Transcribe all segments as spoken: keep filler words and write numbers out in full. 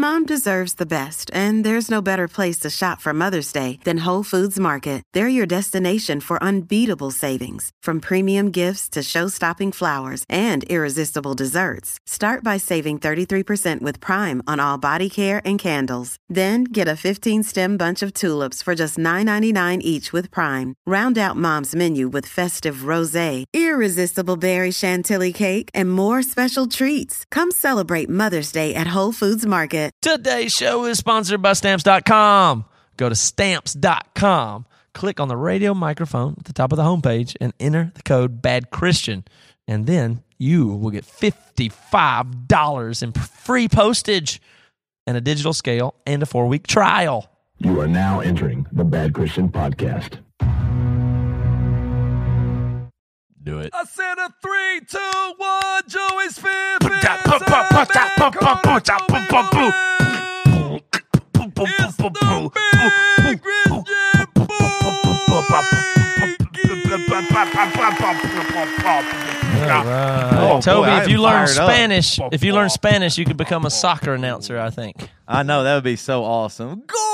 Mom deserves the best, and there's no better place to shop for Mother's Day than Whole Foods Market. They're your destination for unbeatable savings, from premium gifts to show-stopping flowers and irresistible desserts. Start by saving thirty-three percent with Prime on all body care and candles. Then get a fifteen-stem bunch of tulips for just nine ninety-nine each with Prime. Round out Mom's menu with festive rosé, irresistible berry chantilly cake, and more special treats. Come celebrate Mother's Day at Whole Foods Market. Today's show is sponsored by Stamps dot com. Go to Stamps dot com, click on the radio microphone at the top of the homepage, and enter the code BADCHRISTIAN. And then you will get fifty-five dollars in free postage and a digital scale and a four-week trial. You are now entering the Bad Christian Podcast. Do it. I said a three, two, one, Joey's fifth. Oh, Toby, boy, if you learn Spanish, up. if you learn Spanish, you could become a soccer announcer, I think. I know, that would be so awesome. Go!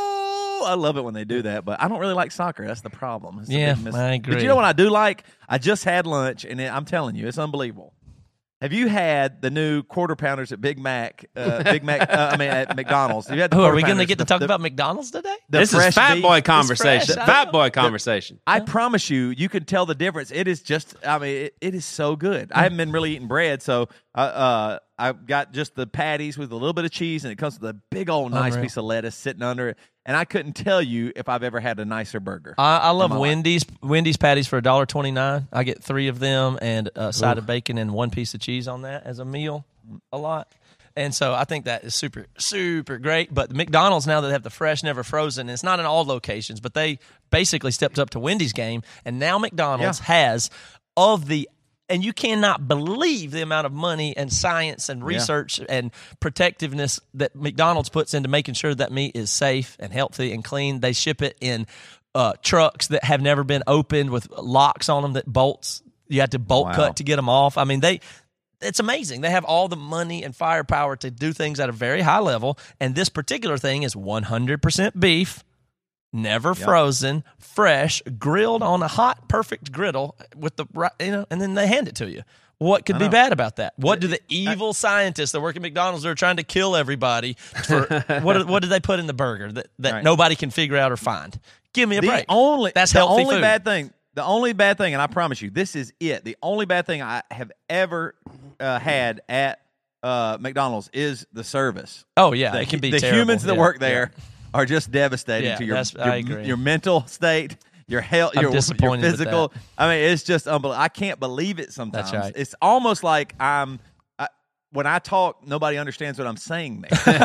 I love it when they do that, but I don't really like soccer. That's the problem. It's yeah, I agree. But you know what I do like? I just had lunch, and it, I'm telling you, it's unbelievable. Have you had the new quarter pounders at Big Mac? Uh, Big Mac. Uh, I mean, at McDonald's. Have you had the oh, are we going to get the, to talk the, about McDonald's today? This is fat beef. boy conversation. Fat boy conversation. I promise you, you can tell the difference. It is just. I mean, it, it is so good. I haven't been really eating bread, so uh, uh, I've got just the patties with a little bit of cheese, and it comes with a big old nice Unreal. piece of lettuce sitting under it. And I couldn't tell you if I've ever had a nicer burger. I, I love Wendy's life. Wendy's patties for one dollar and twenty-nine cents. I get three of them and a side Ooh. of bacon and one piece of cheese on that as a meal a lot. And so I think that is super, super great. But the McDonald's, now that they have the fresh, never frozen, and it's not in all locations, but they basically stepped up to Wendy's game. And now McDonald's yeah. has, of the And you cannot believe the amount of money and science and research yeah. and protectiveness that McDonald's puts into making sure that meat is safe and healthy and clean. They ship it in uh, trucks that have never been opened with locks on them that bolts. You have to bolt wow. cut to get them off. I mean, they it's amazing. They have all the money and firepower to do things at a very high level. And this particular thing is one hundred percent beef. Never yep. frozen, fresh, grilled on a hot, perfect griddle with the you know, and then they hand it to you. What could be bad about that? What do the evil I, scientists that work at McDonald's that are trying to kill everybody for what? What did they put in the burger that, that right. nobody can figure out or find? Give me a the break. Only that's the healthy only food. bad thing. The only bad thing, and I promise you, this is it. The only bad thing I have ever uh, had at uh, McDonald's is the service. Oh yeah, the, it can be the terrible. humans that yeah. work there. Yeah. Are just devastating yeah, to your your, your, your mental state, your health, I'm your, your physical. With that. I mean, it's just unbelievable. I can't believe it sometimes. That's right. It's almost like I'm I, when I talk, nobody understands what I'm saying.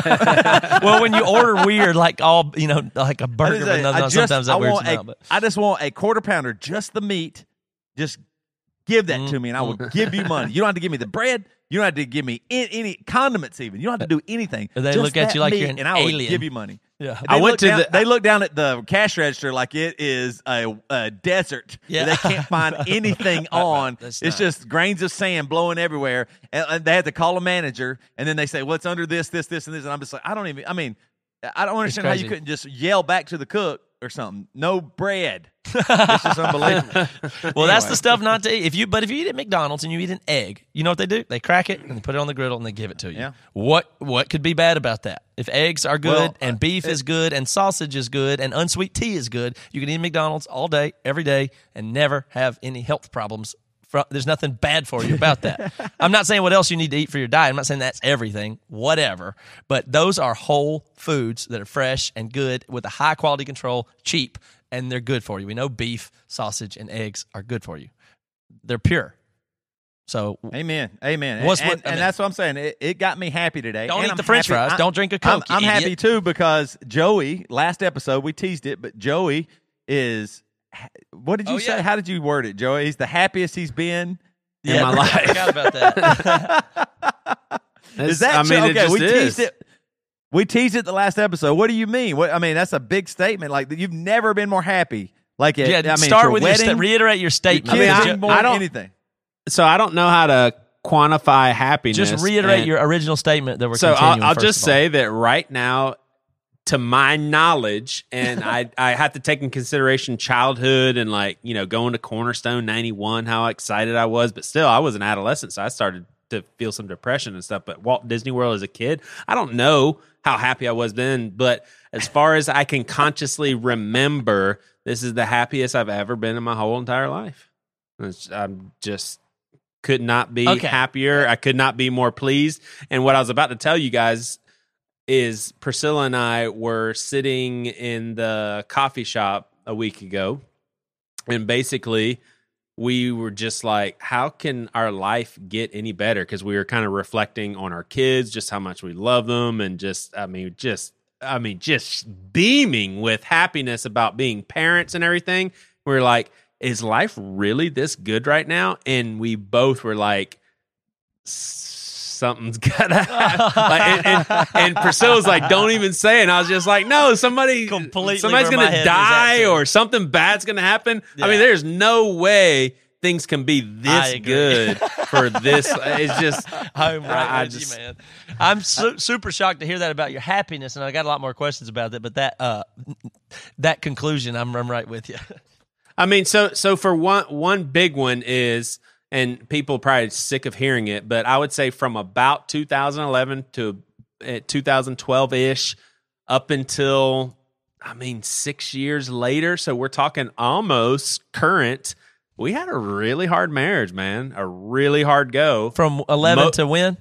Well, when you order weird, like all you know, like a burger, say, no, no, just, sometimes that I weirds want me a, out. But. I just want a quarter pounder, just the meat. Just give that mm-hmm. to me, and I will give you money. You don't have to give me the bread. You don't have to give me any, any condiments even. You don't have to do anything. They just look at you like meat, you're an and I will alien. give you money. Yeah, I went to down, the. They look down at the cash register like it is a, a desert. Yeah, they can't find anything on. It's not. Just grains of sand blowing everywhere, and, and they have to call a manager, and then they say, "What's under this, this, this, and this?" And I'm just like, I don't even. I mean, I don't understand how you couldn't just yell back to the cook or something. No bread. It's just unbelievable. Well, anyway. That's the stuff not to eat. If you, but if you eat at McDonald's and you eat an egg, you know what they do? They crack it and they put it on the griddle and they give it to you. Yeah. What what could be bad about that? If eggs are good well, and beef it, is good and sausage is good and unsweet tea is good, you can eat McDonald's all day, every day, and never have any health problems. There's nothing bad for you about that. I'm not saying what else you need to eat for your diet. I'm not saying that's everything, whatever. But those are whole foods that are fresh and good with a high quality control, cheap, and they're good for you. We know beef, sausage, and eggs are good for you. They're pure. So, amen, amen. What's and, what, and, I mean, and that's what I'm saying. It, it got me happy today. Don't and eat I'm the French happy. fries. I, don't drink a Coke. I'm, I'm you happy idiot. too because Joey. Last episode we teased it, but Joey is. What did you oh, say? Yeah. How did you word it, Joey? He's the happiest he's been yeah, in my life. I forgot about that. Is that I mean, true? it Okay, just we is. teased it. We teased it the last episode. What do you mean? What I mean, that's a big statement. Like you've never been more happy. Like it, yeah, I mean, start your with wedding, your sta- reiterate your statement. Your I kids mean, I- being born, I don't- anything. So I don't know how to quantify happiness. Just reiterate and, your original statement that we're so continuing. I'll, I'll first just of all. say that right now, to my knowledge, and I I have to take in consideration childhood and like, you know, going to Cornerstone ninety-one, how excited I was, but still I was an adolescent, so I started to feel some depression and stuff. But Walt Disney World as a kid, I don't know how happy I was then, but as far as I can consciously remember, this is the happiest I've ever been in my whole entire life. It's, I'm just could not be Okay. happier. I could not be more pleased. And what I was about to tell you guys is Priscilla and I were sitting in the coffee shop a week ago, and basically we were just like, how can our life get any better? Because we were kind of reflecting on our kids, just how much we love them, and just, I mean, just, I mean, just beaming with happiness about being parents and everything. We were like, is life really this good right now? And we both were like, something's gotta happen. Like, and, and, and Priscilla's like, don't even say it. And I was just like, no, somebody, Completely somebody's where my gonna head was at, die too. or something bad's gonna happen. Yeah. I mean, there's no way things can be I this agree. good for this. It's just, I'm right I- I with just- you, man. I'm su- super shocked to hear that about your happiness, and I got a lot more questions about that. But that uh, that conclusion, I'm, I'm right with you. I mean, so so for one one big one is, and people are probably sick of hearing it, but I would say from about two thousand eleven to uh, two thousand twelve ish, up until, I mean, six years later. So we're talking almost current. We had a really hard marriage, man. A really hard go From eleven Mo- to when?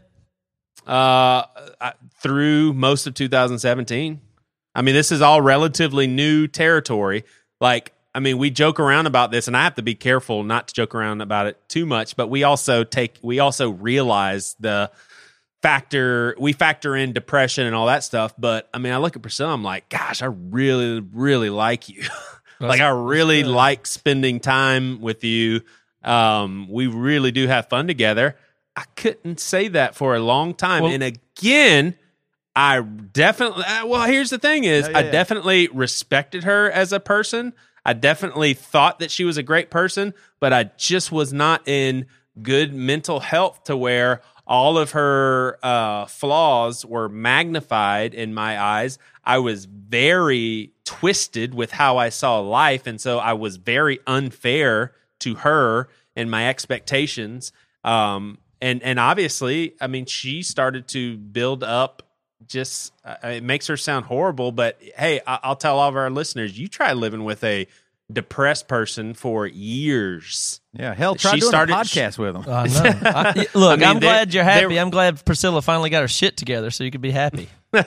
uh, I- through most of two thousand seventeen. I mean, this is all relatively new territory. Like, I mean, we joke around about this, and I have to be careful not to joke around about it too much. But we also take, we also realize the factor, we factor in depression and all that stuff. But I mean, I look at Priscilla, I'm like, gosh, I really, really like you. Like, I really like spending time with you. Um, we really do have fun together. I couldn't say that for a long time. Well- and again, I definitely, uh, well, here's the thing is, Yeah, yeah, I yeah. definitely respected her as a person. I definitely thought that she was a great person, but I just was not in good mental health to where all of her uh, flaws were magnified in my eyes. I was very twisted with how I saw life, and so I was very unfair to her and my expectations. Um, and and obviously, I mean, she started to build up. Just uh, it makes her sound horrible, but hey, I- I'll tell all of our listeners: you try living with a depressed person for years. Yeah, hell, try She doing started- a podcast with them. I know. I, look, I mean, I'm they- glad you're happy. they- I'm glad Priscilla finally got her shit together, so you can be happy. I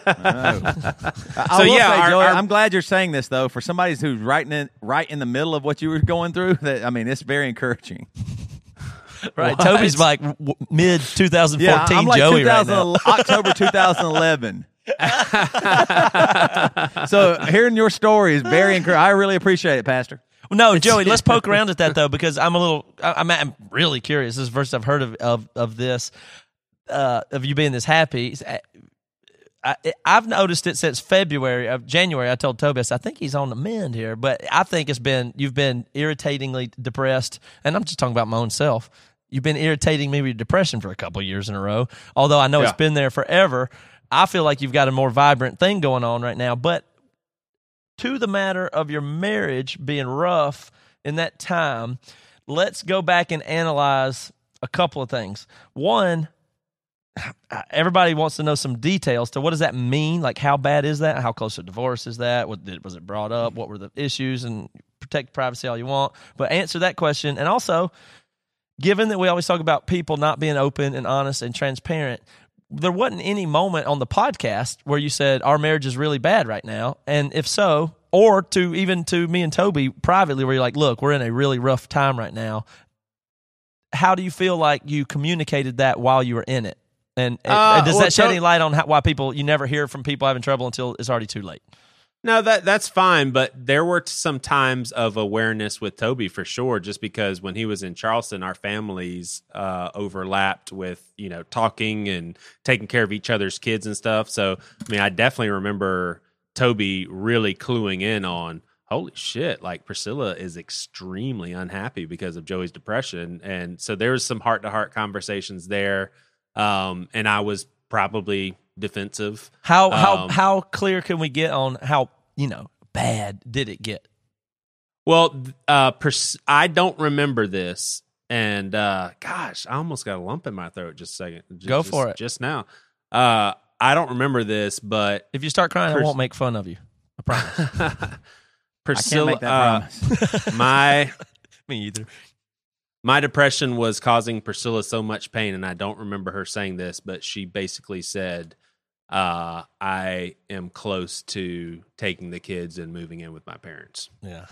So, will yeah, say, our- Joey, our- I'm glad you're saying this though. For somebody who's right in right in the middle of what you were going through, that I mean, it's very encouraging. Right? Toby's like w- mid twenty fourteen Yeah, I'm like Joey right 2000 now. October twenty eleven. So hearing your story is very encouraging. I really appreciate it, Pastor. No, Joey, let's poke around at that though, because I'm a little, I- I'm, I'm really curious. This is the first I've heard of of, of this, uh, of you being this happy. I, I've noticed it since February of January. I told Toby, I said, I think he's on the mend here, but I think it's been, you've been irritatingly depressed, and I'm just talking about my own self. You've been irritating me with depression for a couple of years in a row, although I know Yeah. it's been there forever. I feel like you've got a more vibrant thing going on right now, but to the matter of your marriage being rough in that time, let's go back and analyze a couple of things. One, everybody wants to know some details to what does that mean? Like, how bad is that? How close to divorce is that? What did, was it brought up? What were the issues? And protect privacy all you want, but answer that question. And also, given that we always talk about people not being open and honest and transparent, there wasn't any moment on the podcast where you said our marriage is really bad right now. And if so, or to even to me and Toby privately, where you're like, look, we're in a really rough time right now. How do you feel like you communicated that while you were in it? And, and Uh, does well, that shed to- any light on how, why people, you never hear from people having trouble until it's already too late? No, that that's fine, but there were some times of awareness with Toby for sure, just because when he was in Charleston, our families uh, overlapped with, you know, talking and taking care of each other's kids and stuff. So, I mean, I definitely remember Toby really cluing in on holy shit, like Priscilla is extremely unhappy because of Joey's depression. And so there was some heart-to-heart conversations there. Um, and I was probably defensive. How how um, how clear can we get on how, you know, bad did it get? Well, uh, pers- I don't remember this. And uh, gosh, I almost got a lump in my throat just a second. Just, Go for just, it. Just now. Uh, I don't remember this, but If you start crying, Pris- I won't make fun of you. I promise. Priscilla, I can't make that uh, promise. my Me either. my depression was causing Priscilla so much pain, and I don't remember her saying this, but she basically said, uh, I am close to taking the kids and moving in with my parents. Yeah.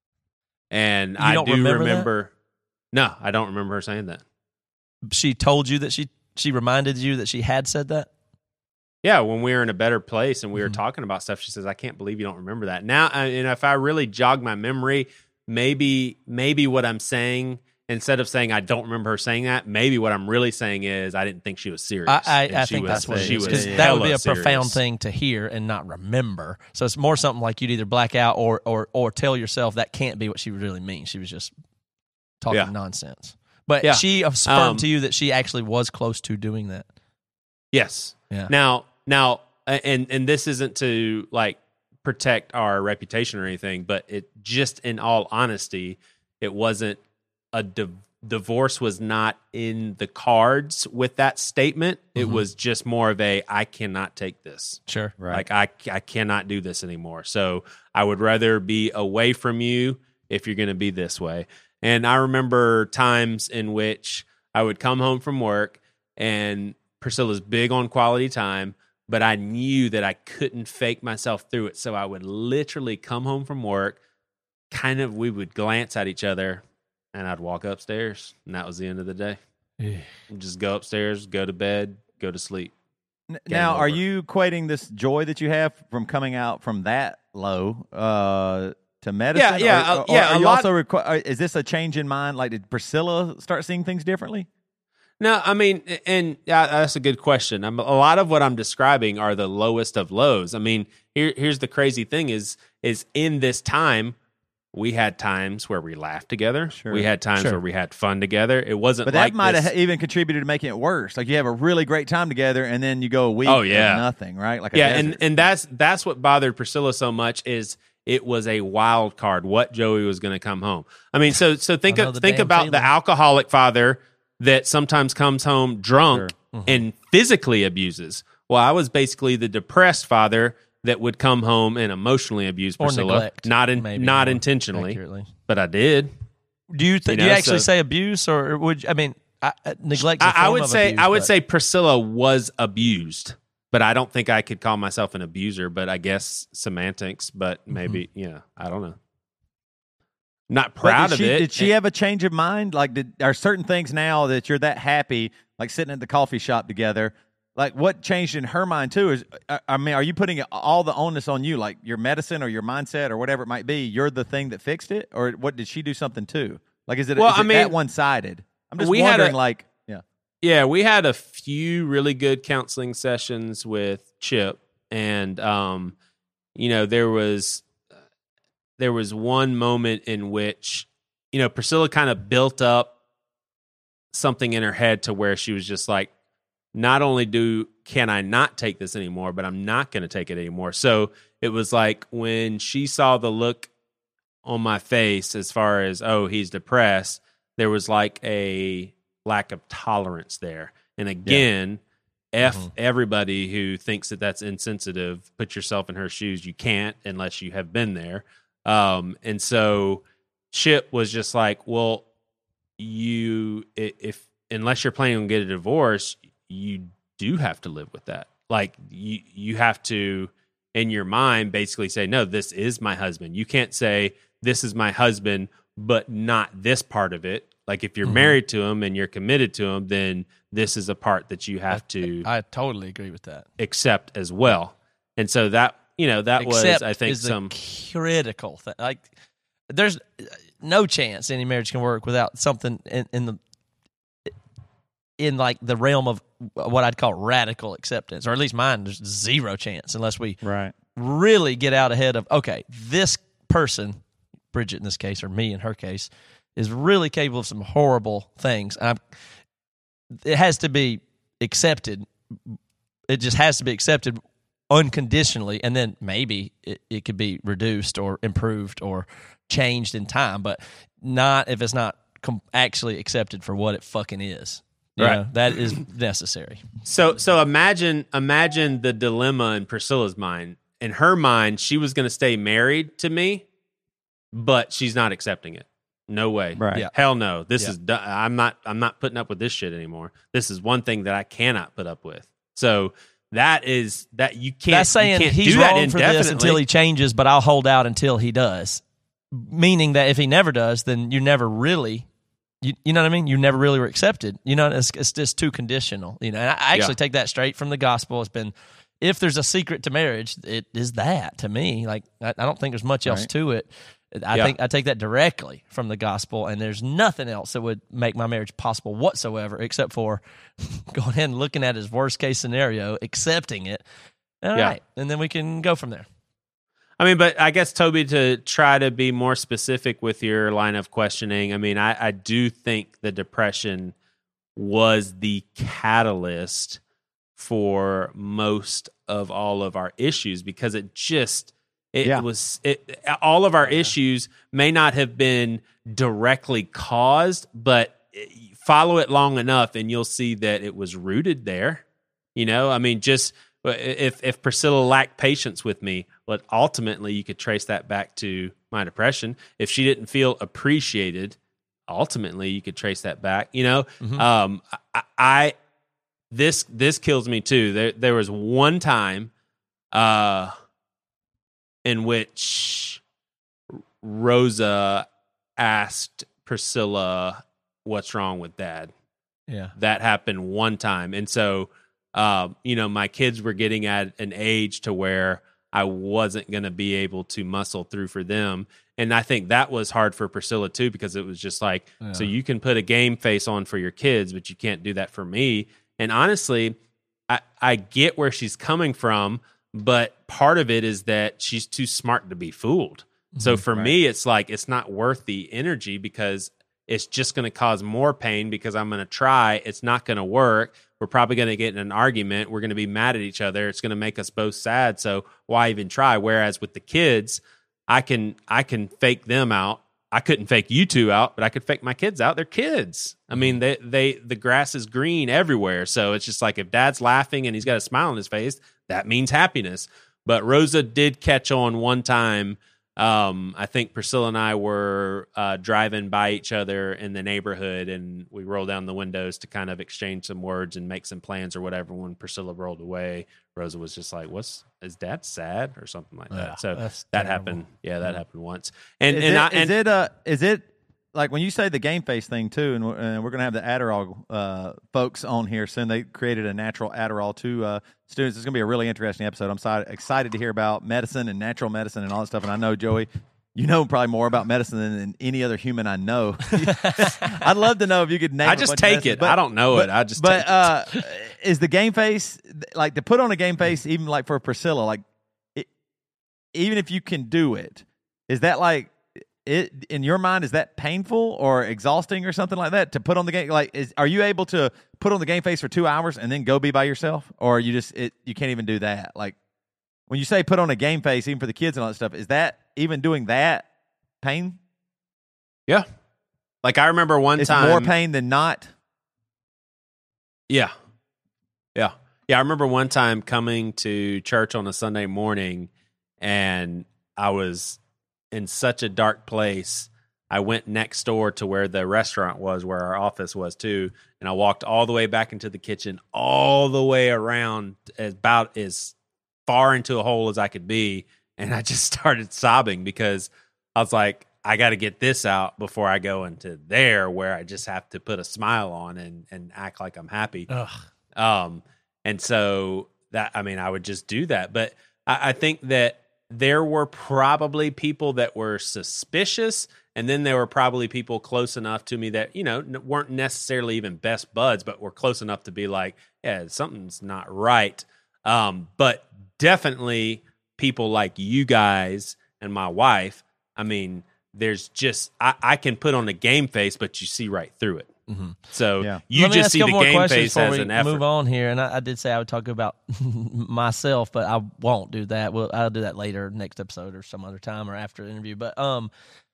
And You I don't do remember remember, no, I don't remember her saying that. She told you that she she reminded you that she had said that? Yeah, when we were in a better place and we were Mhm. talking about stuff, she says, I can't believe you don't remember that. Now, I- and if I really jog my memory, maybe maybe what I'm saying, instead of saying I don't remember her saying that, maybe what I'm really saying is I didn't think she was serious. I, I, And I she think was- that's what it she is. was Because that would be hella a profound serious. thing to hear and not remember. So it's more something like you'd either black out or or or tell yourself that can't be what she really means. She was just talking Yeah. nonsense. But Yeah. she affirmed Um, to you that she actually was close to doing that. Yes. Yeah. Now, now, and and this isn't to like protect our reputation or anything, but it just in all honesty, it wasn't a div- divorce was not in the cards with that statement. It Mhm. was just more of a I cannot take this. Sure. Right. Like I I cannot do this anymore. So I would rather be away from you if you're going to be this way. And I remember times in which I would come home from work and Priscilla's big on quality time, but I knew that I couldn't fake myself through it. So I would literally come home from work, kind of, we would glance at each other, and I'd walk upstairs, and that was the end of the day. Just go upstairs, go to bed, go to sleep. N- Game Now, are over. you equating this joy that you have from coming out from that low uh, to medicine? yeah, Or, uh, or yeah, Are a you lot- also requ- is this a change in mind? Like, did Priscilla start seeing things differently? No, I mean, and yeah, that's a good question. I'm, a lot of what I'm describing are the lowest of lows. I mean, here, here's the crazy thing: is is in this time, we had times where we laughed together. Sure. We had times Sure. where we had fun together. It wasn't But like that might this, have even contributed to making it worse. Like, you have a really great time together, and then you go a week Oh, yeah. of nothing, right? Like, a yeah, desert. and and that's that's what bothered Priscilla so much is it was a wild card what Joey was going to come home. I mean, so so think I know of, the think damn about the feeling. alcoholic father that sometimes comes home drunk Mm-hmm. and physically abuses. Well, I was basically the depressed father that would come home and emotionally abuse Or Priscilla, neglect, not in, maybe not more intentionally, accurately. but I did. Do you, th- You do you know, actually so- say abuse, or would you, I mean I, uh, neglect? is a I, I form would of say abuse, I would but- say Priscilla was abused, but I don't think I could call myself an abuser. But I guess semantics. But maybe yeah, I don't know. Not But proud did of she, it. Did she have a change of mind? Like, did are certain things now that you're that happy, like sitting at the coffee shop together? Like, what changed in her mind too? Is I I mean, are you putting all the onus on you, like your medicine or your mindset or whatever it might be? You're the thing that fixed it, or what? Did she do something too? Like, is it, Well, is I it mean, that one sided? I'm just we had wondering. a- like, yeah, Yeah, we had a few really good counseling sessions with Chip, and um, you know, there was there was one moment in which you know Priscilla kind of built up something in her head to where she was just like, not only do can I not take this anymore, but I'm not going to take it anymore. So it was like when she saw the look on my face as far as, oh, he's depressed, there was like a lack of tolerance there. And again, F Mhm. everybody who thinks that that's insensitive. Put yourself in her shoes. You can't unless you have been there. Um, and so Chip was just like, well, you, i- if, unless you're planning on getting a divorce, you do have to live with that. Like you, you have to, in your mind, basically say, no, this is my husband. You can't say this is my husband, but not this part of it. Like if you're Mhm. married to him and you're committed to him, then this is a part that you have to I totally agree with that. accept as well. And so that, you know, that Accept was, I think, is the some, critical thing. Like, there's no chance any marriage can work without something in, in the in like the realm of what I'd call radical acceptance, or at least mine. There's zero chance unless we right. really get out ahead of, okay, this person, Bridget in this case, or me in her case, is really capable of some horrible things. And I'm, it has to be accepted. It just has to be accepted unconditionally, and then maybe it, it could be reduced or improved or changed in time, but not if it's not com- actually accepted for what it fucking is. You right. know, that is necessary. So, so imagine, imagine the dilemma in Priscilla's mind. In her mind, she was going to stay married to me, but she's not accepting it. No way. Right. Yeah. Hell no. This Yeah. is done. I'm not. I'm not putting up with this shit anymore. This is one thing that I cannot put up with. So that is that you can't. That's saying you can't he's do that wrong for this until he changes, but I'll hold out until he does. Meaning that if he never does, then you never really, you, you know what I mean? You never really were accepted. You know, it's, it's just too conditional. You know, and I, I actually Yeah. take that straight from the gospel. It's been, if there's a secret to marriage, it is that to me. Like, I, I don't think there's much else Right. to it. I Yeah. think I take that directly from the gospel, and there's nothing else that would make my marriage possible whatsoever, except for going ahead and looking at his worst case scenario, accepting it. All Yeah. right, and then we can go from there. I mean, but I guess, Toby, to try to be more specific with your line of questioning, I mean, I, I do think the depression was the catalyst for most of all of our issues, because it just, it Yeah. was, it, all of our issues may not have been directly caused, but follow it long enough and you'll see that it was rooted there. You know, I mean, just if if Priscilla lacked patience with me, but ultimately you could trace that back to my depression. If she didn't feel appreciated, ultimately you could trace that back. You know, Mhm. um, I, I this this kills me too. There there was one time, uh, in which Rosa asked Priscilla, "What's wrong with Dad?" Yeah. That happened one time, and so. Um, you know, my kids were getting at an age to where I wasn't going to be able to muscle through for them. And I think that was hard for Priscilla too, because it was just like, Yeah. so you can put a game face on for your kids, but you can't do that for me. And honestly, I, I get where she's coming from, but part of it is that she's too smart to be fooled. So for Right. me, it's like, it's not worth the energy, because it's just going to cause more pain, because I'm going to try. It's not going to work. We're probably going to get in an argument. We're going to be mad at each other. It's going to make us both sad. So why even try? Whereas with the kids, I can I can fake them out. I couldn't fake you two out, but I could fake my kids out. They're kids. I mean, they they the grass is green everywhere. So it's just like, if Dad's laughing and he's got a smile on his face, that means happiness. But Rosa did catch on one time. Um, I think Priscilla and I were uh, driving by each other in the neighborhood, and we rolled down the windows to kind of exchange some words and make some plans or whatever. When Priscilla rolled away, Rosa was just like, "What's is Dad sad?" or something like that. Yeah, so that's that terrible. happened. Yeah, that happened once. And is and it, I, is and it uh is it like when you say the game face thing too, and we're, and we're gonna have the Adderall uh, folks on here soon. They created a natural Adderall to uh, students. It's gonna be a really interesting episode. I'm si- excited to hear about medicine and natural medicine and all that stuff. And I know, Joey, you know probably more about medicine than, than any other human I know. I'd love to know if you could name. I a just bunch of take medicines, it. but- I don't know but, it. I just But take uh, is the game face like to put on a game face? Even like for Priscilla, like it, even if you can do it, is that like? It in your mind, is that painful or exhausting or something like that to put on the game? Like, is are you able to put on the game face for two hours and then go be by yourself, or you just it you can't even do that? Like when you say put on a game face, even for the kids and all that stuff, is that even doing that pain? yeah. Like I remember one It's time more pain than not. Yeah. Yeah. Yeah. I remember one time coming to church on a Sunday morning, and I was in such a dark place. I went next door to where the restaurant was, where our office was too. And I walked all the way back into the kitchen, all the way around, as about as far into a hole as I could be. And I just started sobbing, because I was like, I got to get this out before I go into there, where I just have to put a smile on and, and act like I'm happy. Ugh. Um, and so that, I mean, I would just do that. But I, I think that there were probably people that were suspicious, and then there were probably people close enough to me that, you know, n- weren't necessarily even best buds, but were close enough to be like, yeah, something's not right. Um, but definitely people like you guys and my wife I mean, there's just I, I can put on a game face, but you see right through it. Mm-hmm. So yeah. you Let me just ask see you the more game face as we an effort. Move on here, and I, I did say I would talk about myself, but I won't do that. Well, I'll do that later, next episode, or some other time, or after the interview. But um,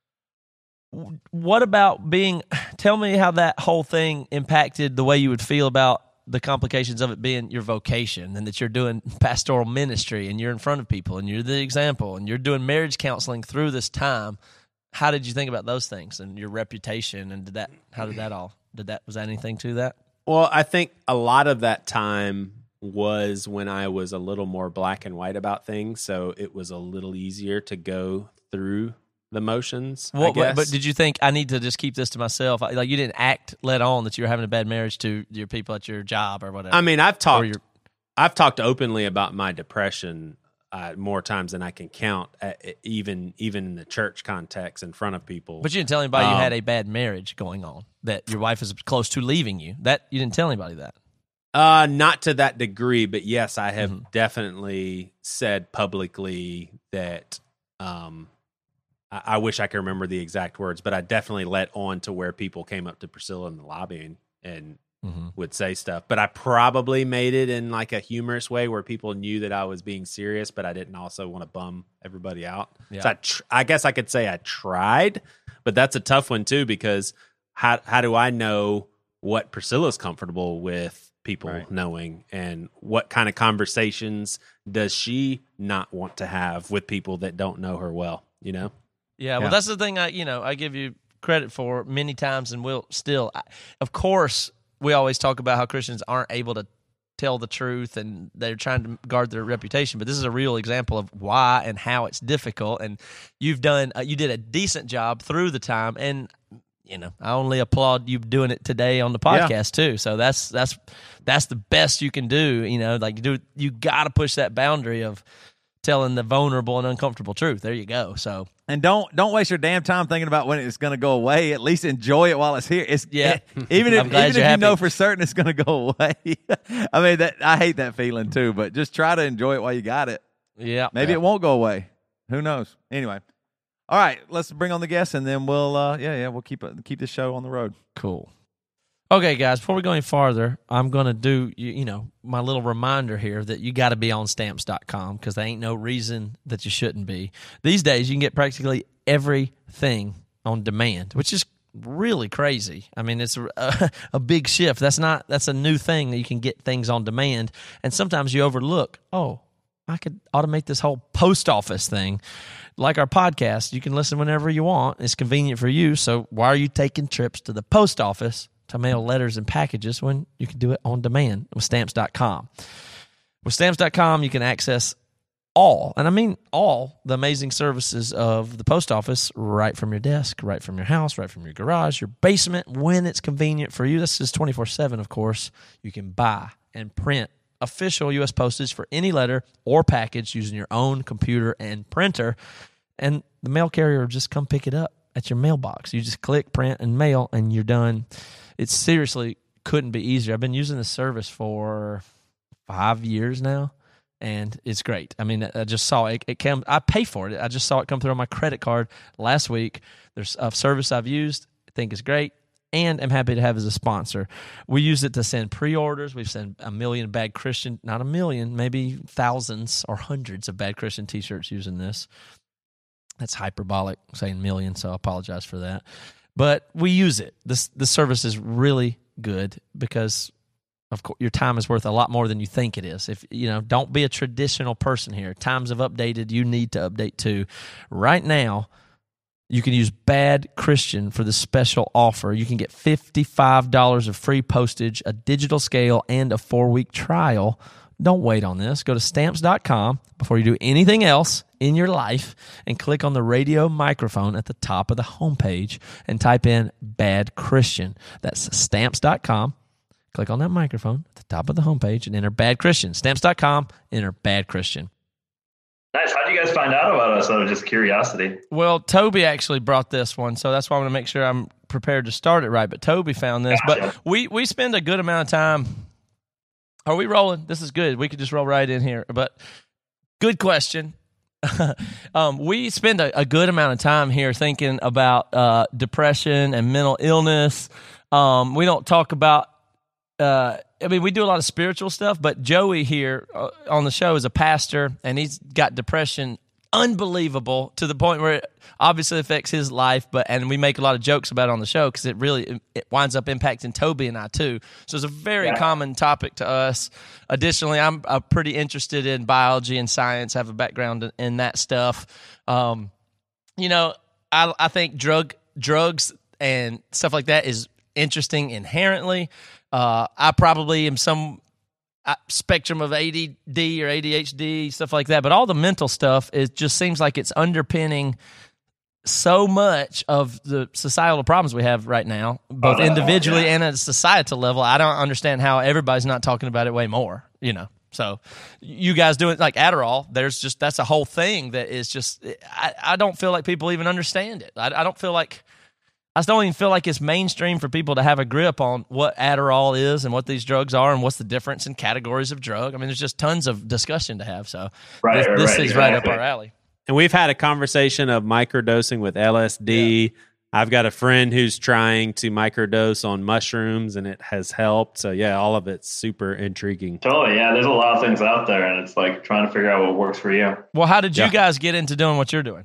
what about being? Tell me how that whole thing impacted the way you would feel about the complications of it being your vocation, and that you're doing pastoral ministry, and you're in front of people, and you're the example, and you're doing marriage counseling through this time. How did you think about those things and your reputation, and did that? How did that all? Did that was that anything to that? Well, I think a lot of that time was when I was a little more black and white about things, so it was a little easier to go through the motions. Well, I guess. But, but did you think I need to just keep this to myself? Like you didn't act let on that you were having a bad marriage to your people at your job or whatever. I mean, I've talked, I've talked openly about my depression uh, more times than I can count, uh, even even in the church context in front of people. But you didn't tell anybody um, you had a bad marriage going on, that your wife is close to leaving you. That you didn't tell anybody that. Uh, not to that degree, but yes, I have mm-hmm. definitely said publicly that. Um, I, I wish I could remember the exact words, but I definitely let on to where people came up to Priscilla in the lobby and, and mm-hmm. would say stuff. But I probably made it in like a humorous way where people knew that I was being serious, but I didn't also want to bum everybody out. Yeah. So I, tr- I guess I could say I tried, but that's a tough one too, because how how do I know what Priscilla's comfortable with people right. knowing, and what kind of conversations does she not want to have with people that don't know her well, you know? Yeah, well, yeah. that's the thing I, you know, I give you credit for many times, and will still. I, of course, we always talk about how Christians aren't able to tell the truth, and they're trying to guard their reputation. But this is a real example of why and how it's difficult. And you've done, uh, you did a decent job through the time, and you know, I only applaud you doing it today on the podcast yeah. too. So that's that's that's the best you can do. You know, like you do, you got to push that boundary of telling the vulnerable and uncomfortable truth. There you go. So. And don't don't waste your damn time thinking about when it's going to go away. At least enjoy it while it's here. It's yeah. It, even if, even if you happy. know for certain it's going to go away. I mean, that I hate that feeling too. But just try to enjoy it while you got it. Yeah. Maybe yeah. it won't go away. Who knows? Anyway, all right. Let's bring on the guests, and then we'll uh, yeah yeah we'll keep keep this show on the road. Cool. Okay, guys, before we go any farther, I'm going to do, you, you know, my little reminder here that you got to be on stamps dot com, because there ain't no reason that you shouldn't be. These days, you can get practically everything on demand, which is really crazy. I mean, it's a, a big shift. That's not, that's a new thing that you can get things on demand. And sometimes you overlook, oh, I could automate this whole post office thing. Like our podcast, you can listen whenever you want. It's convenient for you. So why are you taking trips to the post office to mail letters and packages when you can do it on demand with stamps dot com? With stamps dot com, you can access all, and I mean all, the amazing services of the post office right from your desk, right from your house, right from your garage, your basement, when it's convenient for you. This is twenty-four seven, of course. You can buy and print official U S postage for any letter or package using your own computer and printer, and the mail carrier will just come pick it up at your mailbox. You just click, print, and mail, and you're done. It seriously couldn't be easier. I've been using this service for five years now, and it's great. I mean, I just saw it. It came. I pay for it. I just saw it come through on my credit card last week. There's a service I've used. I think it's great, and I'm happy to have as a sponsor. We use it to send pre-orders. We've sent a million Bad Christian, not a million, maybe thousands or hundreds of Bad Christian T-shirts using this. That's hyperbolic, saying million, so I apologize for that. But we use it. This the service is really good because, of course, your time is worth a lot more than you think it is. If you know, don't be a traditional person here. Times have updated. You need to update too. Right now, you can use Bad Christian for the special offer. You can get fifty-five dollars of free postage, a digital scale, and a four-week trial. Don't wait on this. Go to stamps dot com before you do anything else in your life and click on the radio microphone at the top of the homepage and type in Bad Christian. That's stamps dot com. Click on that microphone at the top of the homepage and enter Bad Christian. stamps dot com, enter Bad Christian. Nice. How did you guys find out about us out of just curiosity? Well, Toby actually brought this one, so that's why I want to make sure I'm prepared to start it right. But Toby found this. Gotcha. But we, we spend a good amount of time. Are we rolling? This is good. We could just roll right in here. But good question. um, we spend a, a good amount of time here thinking about uh, depression and mental illness. Um, we don't talk about, uh, I mean, we do a lot of spiritual stuff, but Joey here uh, on the show is a pastor, and he's got depression unbelievable to the point where it obviously affects his life, but and we make a lot of jokes about it on the show because it really it winds up impacting Toby and I too. So it's a very yeah. common topic to us. Additionally, I'm uh, pretty interested in biology and science, have a background in, in that stuff. Um, you know, I, I think drug drugs and stuff like that is interesting inherently. Uh, I probably am some spectrum of A D D or A D H D, stuff like that. But all the mental stuff, it just seems like it's underpinning so much of the societal problems we have right now, both oh, individually yeah. and at a societal level. I don't understand how everybody's not talking about it way more, you know. So you guys doing like Adderall, there's just, that's a whole thing that is just, I, I don't feel like people even understand it. I, I don't feel like, I just don't even feel like it's mainstream for people to have a grip on what Adderall is and what these drugs are and what's the difference in categories of drug. I mean, there's just tons of discussion to have. So right, this, right, this right, is exactly. right up our alley. And we've had a conversation of microdosing with L S D. Yeah. I've got a friend who's trying to microdose on mushrooms, and it has helped. So, yeah, all of it's super intriguing. Totally, yeah. There's a lot of things out there, and it's like trying to figure out what works for you. Well, how did you yeah. guys get into doing what you're doing?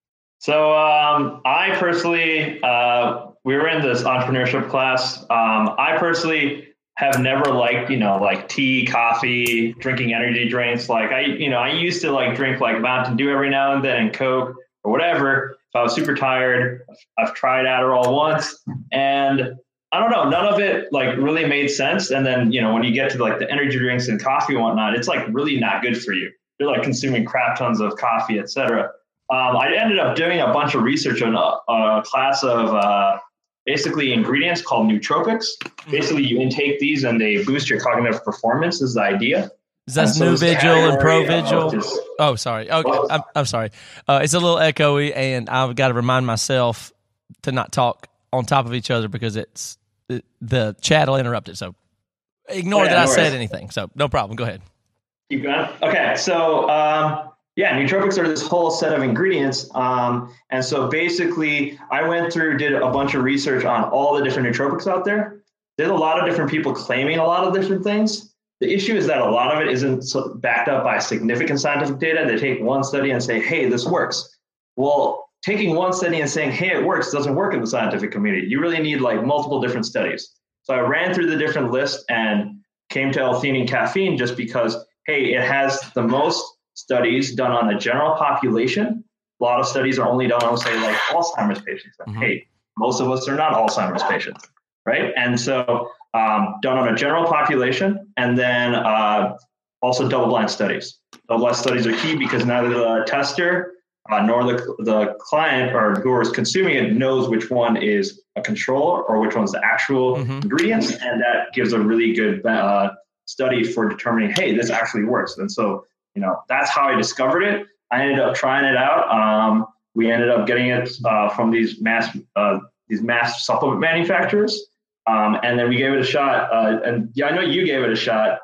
So um, I personally, uh, we were in this entrepreneurship class. Um, I personally have never liked, you know, like tea, coffee, drinking energy drinks. Like I, you know, I used to like drink like Mountain Dew every now and then and Coke or whatever. If I was super tired, I've tried Adderall once, and I don't know, none of it like really made sense. And then, you know, when you get to like the energy drinks and coffee and whatnot, it's like really not good for you. You're like consuming crap tons of coffee, et cetera. Um, I ended up doing a bunch of research on a, a class of uh, basically ingredients called nootropics. Basically, you intake these and they boost your cognitive performance is the idea. Is that so NuVigil and ProVigil? Just, oh, sorry. Okay, well, I'm, I'm sorry. Uh, it's a little echoey, and I've got to remind myself to not talk on top of each other because it's it, the chat will interrupt it. So ignore oh, yeah, that no I said anything. So no problem. Go ahead. Keep going. Okay, so... Um, Yeah, nootropics are this whole set of ingredients. Um, and so basically, I went through, did a bunch of research on all the different nootropics out there. There's a lot of different people claiming a lot of different things. The issue is that a lot of it isn't backed up by significant scientific data. They take one study and say, hey, this works. Well, taking one study and saying, hey, it works, doesn't work in the scientific community. You really need like multiple different studies. So I ran through the different lists and came to L-theanine caffeine just because, hey, it has the most studies done on the general population. A lot of studies are only done on, say, like Alzheimer's patients. Mm-hmm. Hey, most of us are not Alzheimer's patients, right? And so um, done on a general population, and then uh, also double-blind studies. Double-blind studies are key because neither the tester uh, nor the the client or who is consuming it knows which one is a control or which one's the actual mm-hmm. ingredients, and that gives a really good uh, study for determining, hey, this actually works. And so you know, that's how I discovered it. I ended up trying it out. Um, we ended up getting it uh, from these mass uh, these mass supplement manufacturers, um, and then we gave it a shot. Uh, and yeah, I know you gave it a shot.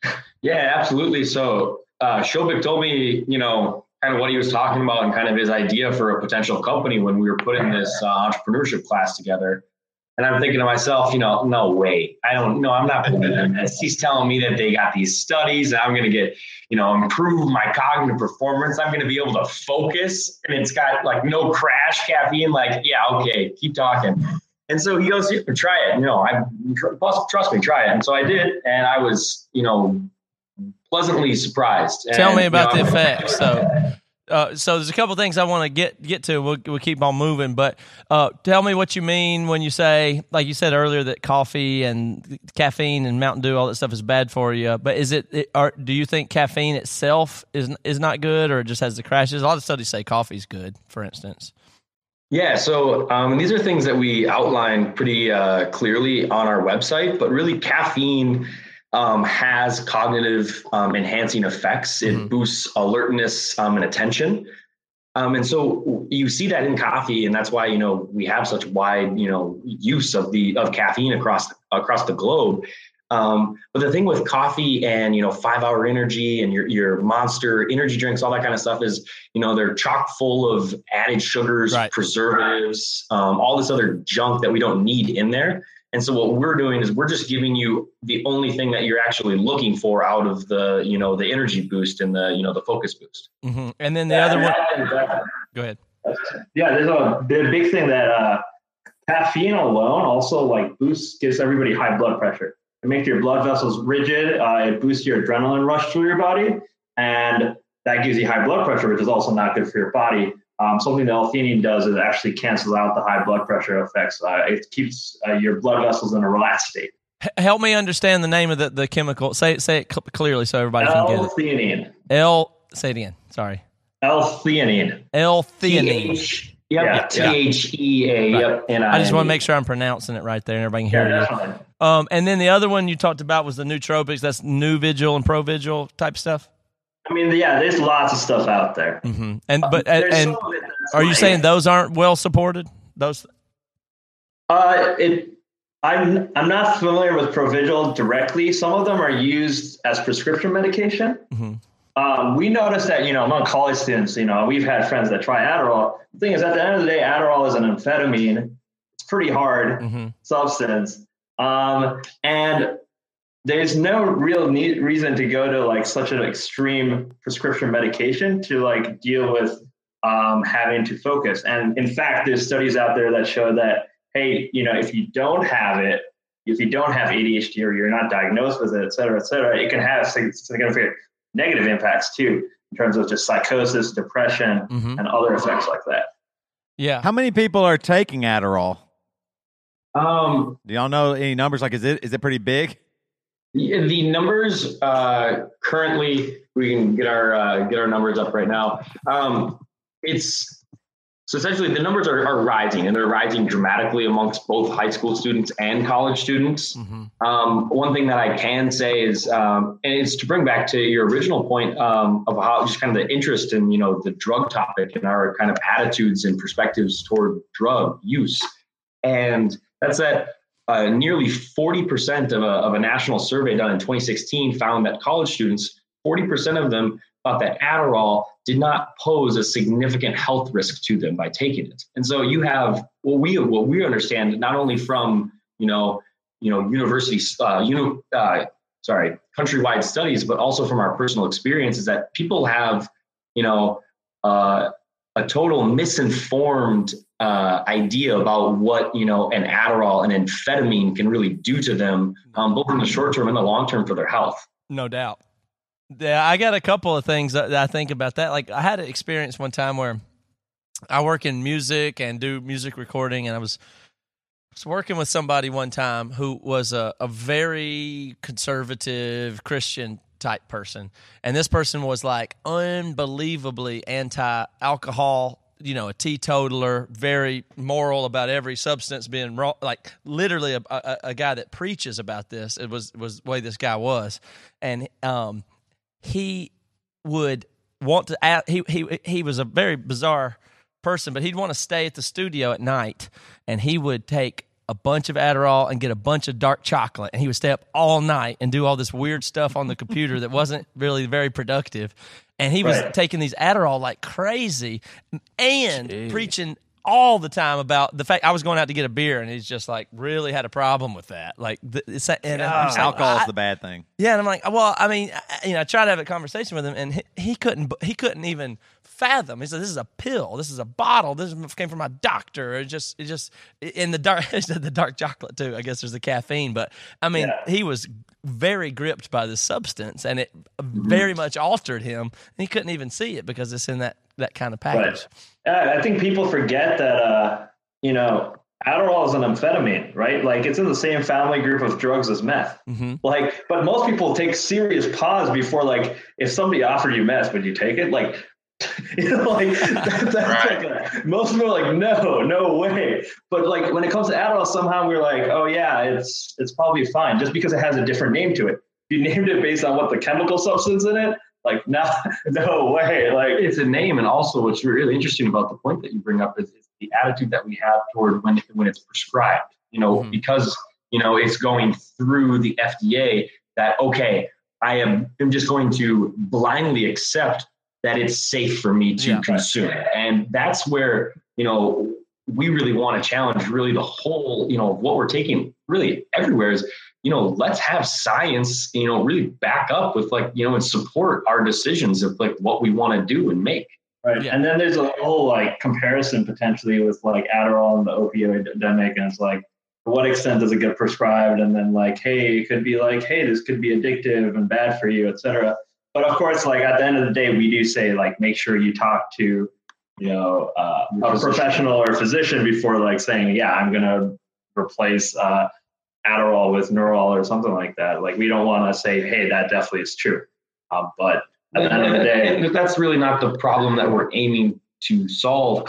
Yeah, absolutely. So uh, Shobik told me, you know, kind of what he was talking about and kind of his idea for a potential company when we were putting this uh, entrepreneurship class together. And I'm thinking to myself, you know, no way. I don't know. I'm not believing in this. He's telling me that they got these studies and I'm going to get, you know, improve my cognitive performance. I'm going to be able to focus, and it's got like no crash caffeine. Like, yeah, okay, keep talking. And so he goes, try it. You know, I trust me, try it. And so I did. And I was, you know, pleasantly surprised. Tell and, me about you know, the effects. So, Uh, so there's a couple of things I want to get get to. We'll, we'll keep on moving, but uh, tell me what you mean when you say, like you said earlier, that coffee and caffeine and Mountain Dew, all that stuff is bad for you. But is it? it or do you think caffeine itself is is not good, or it just has the crashes? A lot of studies say coffee's good, for instance. Yeah, so um, these are things that we outline pretty uh, clearly on our website. But really, caffeine Um, has cognitive um, enhancing effects. It mm-hmm. boosts alertness um, and attention. Um, and so you see that in coffee, and that's why, you know, we have such wide, you know, use of the of caffeine across across the globe. Um, but the thing with coffee and, you know, five hour energy and your, your Monster energy drinks, all that kind of stuff is, you know, they're chock full of added sugars, right. preservatives, um, all this other junk that we don't need in there. And so what we're doing is we're just giving you the only thing that you're actually looking for out of the, you know, the energy boost and the, you know, the focus boost. Mm-hmm. And then the yeah, other one, exactly. Go ahead. Yeah. There's a the big thing that, uh, caffeine alone also like boosts, gives everybody high blood pressure. It makes your blood vessels rigid. Uh, it boosts your adrenaline rush through your body. And that gives you high blood pressure, which is also not good for your body. Um, something that L-theanine does is it actually cancels out the high blood pressure effects. Uh, it keeps uh, your blood vessels in a relaxed state. H- help me understand the name of the, the chemical. Say say it cl- clearly so everybody can get it. L-theanine. L. Say it again. Sorry. L-theanine. L-theanine. T-H- Yep, T H E A. Yep. And I just want to make sure I'm pronouncing it right there and everybody can hear yeah, you. Um, and then the other one you talked about was the nootropics. That's NuVigil and ProVigil type stuff. I mean, yeah, there's lots of stuff out there. Mm-hmm. And but and, and are you like, saying those aren't well supported? Those? Uh, it. I'm I'm not familiar with ProVigil directly. Some of them are used as prescription medication. Mm-hmm. Um, we noticed that, you know, among college students, you know, we've had friends that try Adderall. The thing is, at the end of the day, Adderall is an amphetamine. It's pretty hard mm-hmm. substance. Um, and there's no real need, reason to go to like such an extreme prescription medication to like deal with um, having to focus. And in fact, there's studies out there that show that, hey, you know, if you don't have it, if you don't have A D H D or you're not diagnosed with it, et cetera, et cetera, it can have significant negative impacts too, in terms of just psychosis, depression, mm-hmm. and other effects like that. Yeah. How many people are taking Adderall? Um, Do y'all know any numbers? Like, is it is it pretty big? The numbers uh, currently, we can get our uh, get our numbers up right now. Um, it's so essentially the numbers are, are rising, and they're rising dramatically amongst both high school students and college students. Mm-hmm. Um, one thing that I can say is, um, and it's to bring back to your original point um, of how just kind of the interest in, you know, the drug topic and our kind of attitudes and perspectives toward drug use. And that's that uh, nearly forty percent of a, of a national survey done in twenty sixteen found that college students, forty percent of them thought that Adderall did not pose a significant health risk to them by taking it. And so you have what we what we understand not only from you know you know university uh, you know uh, sorry countrywide studies, but also from our personal experience is that people have you know uh, a total misinformed uh, idea about what you know an Adderall and amphetamine can really do to them, um, both in the short term and the long term for their health. No doubt. Yeah, I got a couple of things that, that I think about that. Like I had an experience one time where I work in music and do music recording, and I was, was working with somebody one time who was a, a very conservative Christian type person. And this person was like unbelievably anti-alcohol, you know, a teetotaler, very moral about every substance being wrong, like literally a, a, a guy that preaches about this. It was, was the way this guy was. And, um, he would want to add, he he he was a very bizarre person, but he'd want to stay at the studio at night, and he would take a bunch of Adderall and get a bunch of dark chocolate, and he would stay up all night and do all this weird stuff on the computer that wasn't really very productive. And he was right. taking these Adderall like crazy and Jeez. preaching all the time about the fact I was going out to get a beer, and he's just like really had a problem with that. Like, it's, and oh, I'm alcohol is like, the bad thing. Yeah, and I'm like, well, I mean, I, you know, I tried to have a conversation with him, and he, he couldn't. He couldn't even fathom. He said, "This is a pill. This is a bottle. This came from my doctor." It just, it just in the dark. The dark chocolate too. I guess there's the caffeine, but I mean, yeah. he was very gripped by this substance, and it mm-hmm. very much altered him. And he couldn't even see it because it's in that that kind of package. Right. I think people forget that, uh, you know, Adderall is an amphetamine, right? Like it's in the same family group of drugs as meth. Mm-hmm. Like, but most people take serious pause before, like, if somebody offered you meth, would you take it? Like, you know, like that, that's right. like a, most people are like, no, no way. But like when it comes to Adderall, somehow we're like, oh yeah, it's it's probably fine just because it has a different name to it. If you named it based on what the chemical substance in it, like, no, no way. Like, it's a name. And also what's really interesting about the point that you bring up is, is the attitude that we have toward when, when it's prescribed, you know, mm-hmm. because, you know, it's going through the F D A that, okay, I am I'm just going to blindly accept that it's safe for me to yeah. consume. And that's where, you know, we really want to challenge really the whole, you know, what we're taking really everywhere is, you know, let's have science, you know, really back up with like, you know, and support our decisions of like what we want to do and make. Right. Yeah. And then there's a whole like comparison potentially with like Adderall and the opioid epidemic. And it's like, to what extent does it get prescribed? And then like, hey, it could be like, hey, this could be addictive and bad for you, et cetera. But of course, like at the end of the day, we do say like, make sure you talk to, you know, uh, a professional or physician before like saying, yeah, I'm going to replace uh, Adderall with Neural or something like that. Like, we don't want to say, hey, that definitely is true. Um, but at the end of the day, and that's really not the problem that we're aiming to solve.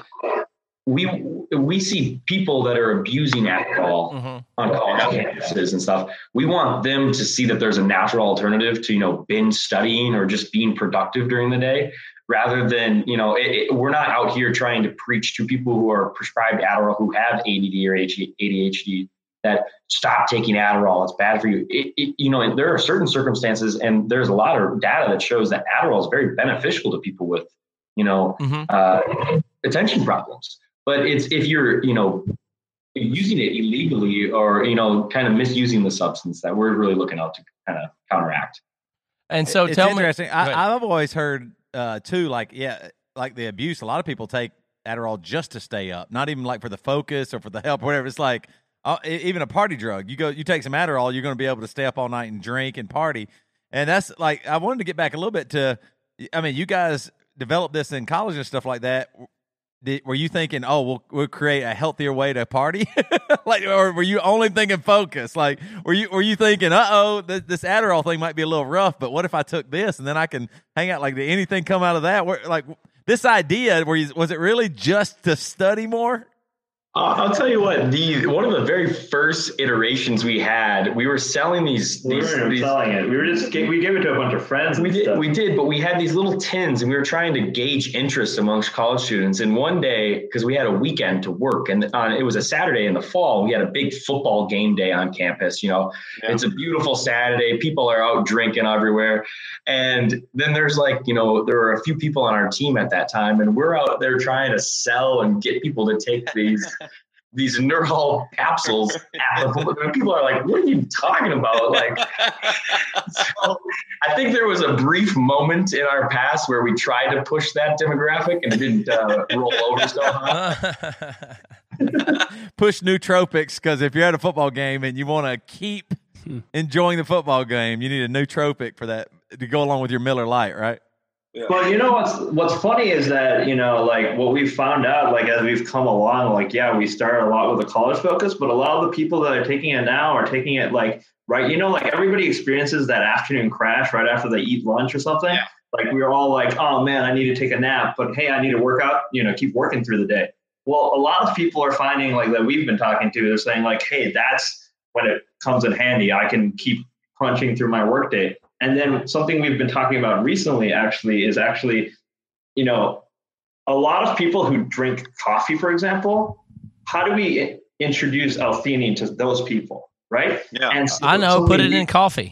We we see people that are abusing alcohol mm-hmm. on college campuses and stuff. We want them to see that there's a natural alternative to, you know, binge studying or just being productive during the day, rather than, you know, it, it, we're not out here trying to preach to people who are prescribed Adderall who have A D D or A D H D that stop taking Adderall, it's bad for you. It, it, you know, and there are certain circumstances, and there's a lot of data that shows that Adderall is very beneficial to people with, you know, mm-hmm. uh, attention problems. But it's if you're, you know, using it illegally or, you know, kind of misusing the substance that we're really looking out to kind of counteract. And so it's tell interesting. me, I, I've always heard uh, too, like, yeah, like the abuse. A lot of people take Adderall just to stay up, not even like for the focus or for the help or whatever. It's like uh, even a party drug. You go, you take some Adderall, you're going to be able to stay up all night and drink and party. And that's like, I wanted to get back a little bit to, I mean, you guys developed this in college and stuff like that. Did, were you thinking, oh, we'll we'll create a healthier way to party, like, or were you only thinking focus? Like, were you were you thinking, uh oh, th- this Adderall thing might be a little rough, but what if I took this and then I can hang out? Like, did anything come out of that? Where, like, this idea, were you, was it really just to study more? Uh, I'll tell you what, the one of the very first iterations we had, we were selling these. We these, weren't these, selling it. We were just we gave it to a bunch of friends. We did, stuff. we did, but we had these little tins, and we were trying to gauge interest amongst college students. And one day, because we had a weekend to work, and on, it was a Saturday in the fall, we had a big football game day on campus. You know, yeah. It's a beautiful Saturday. People are out drinking everywhere, and then there's like, you know, there were a few people on our team at that time, and we're out there trying to sell and get people to take these. these Neural capsules. People are like, what are you talking about? Like, so I think there was a brief moment in our past where we tried to push that demographic and it didn't uh, roll over so high. Push nootropics, because if you're at a football game and you want to keep enjoying the football game, you need a nootropic for that to go along with your Miller Lite, right? Yeah. Well, you know what's what's funny is that, you know, like what we've found out, like as we've come along, like, yeah, we started a lot with a college focus, but a lot of the people that are taking it now are taking it like, right, you know, like everybody experiences that afternoon crash right after they eat lunch or something. Yeah. Like we're all like, oh man, I need to take a nap, but hey, I need to work out, you know, keep working through the day. Well, a lot of people are finding, like, that we've been talking to, they're saying like, hey, that's when it comes in handy. I can keep punching through my workday. And then something we've been talking about recently actually is actually, you know, a lot of people who drink coffee, for example, how do we introduce L-theanine to those people, right? Yeah, and so, I know, put it we, in coffee.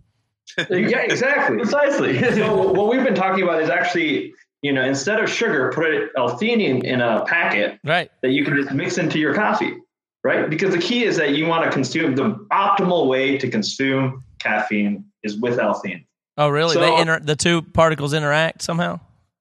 Yeah, exactly. Precisely. So what we've been talking about is actually, you know, instead of sugar, put it L-theanine in a packet, right, that you can just mix into your coffee, right? Because the key is that you want to consume, the optimal way to consume caffeine is with L-theanine. Oh, really? So, they inter- the two particles interact somehow?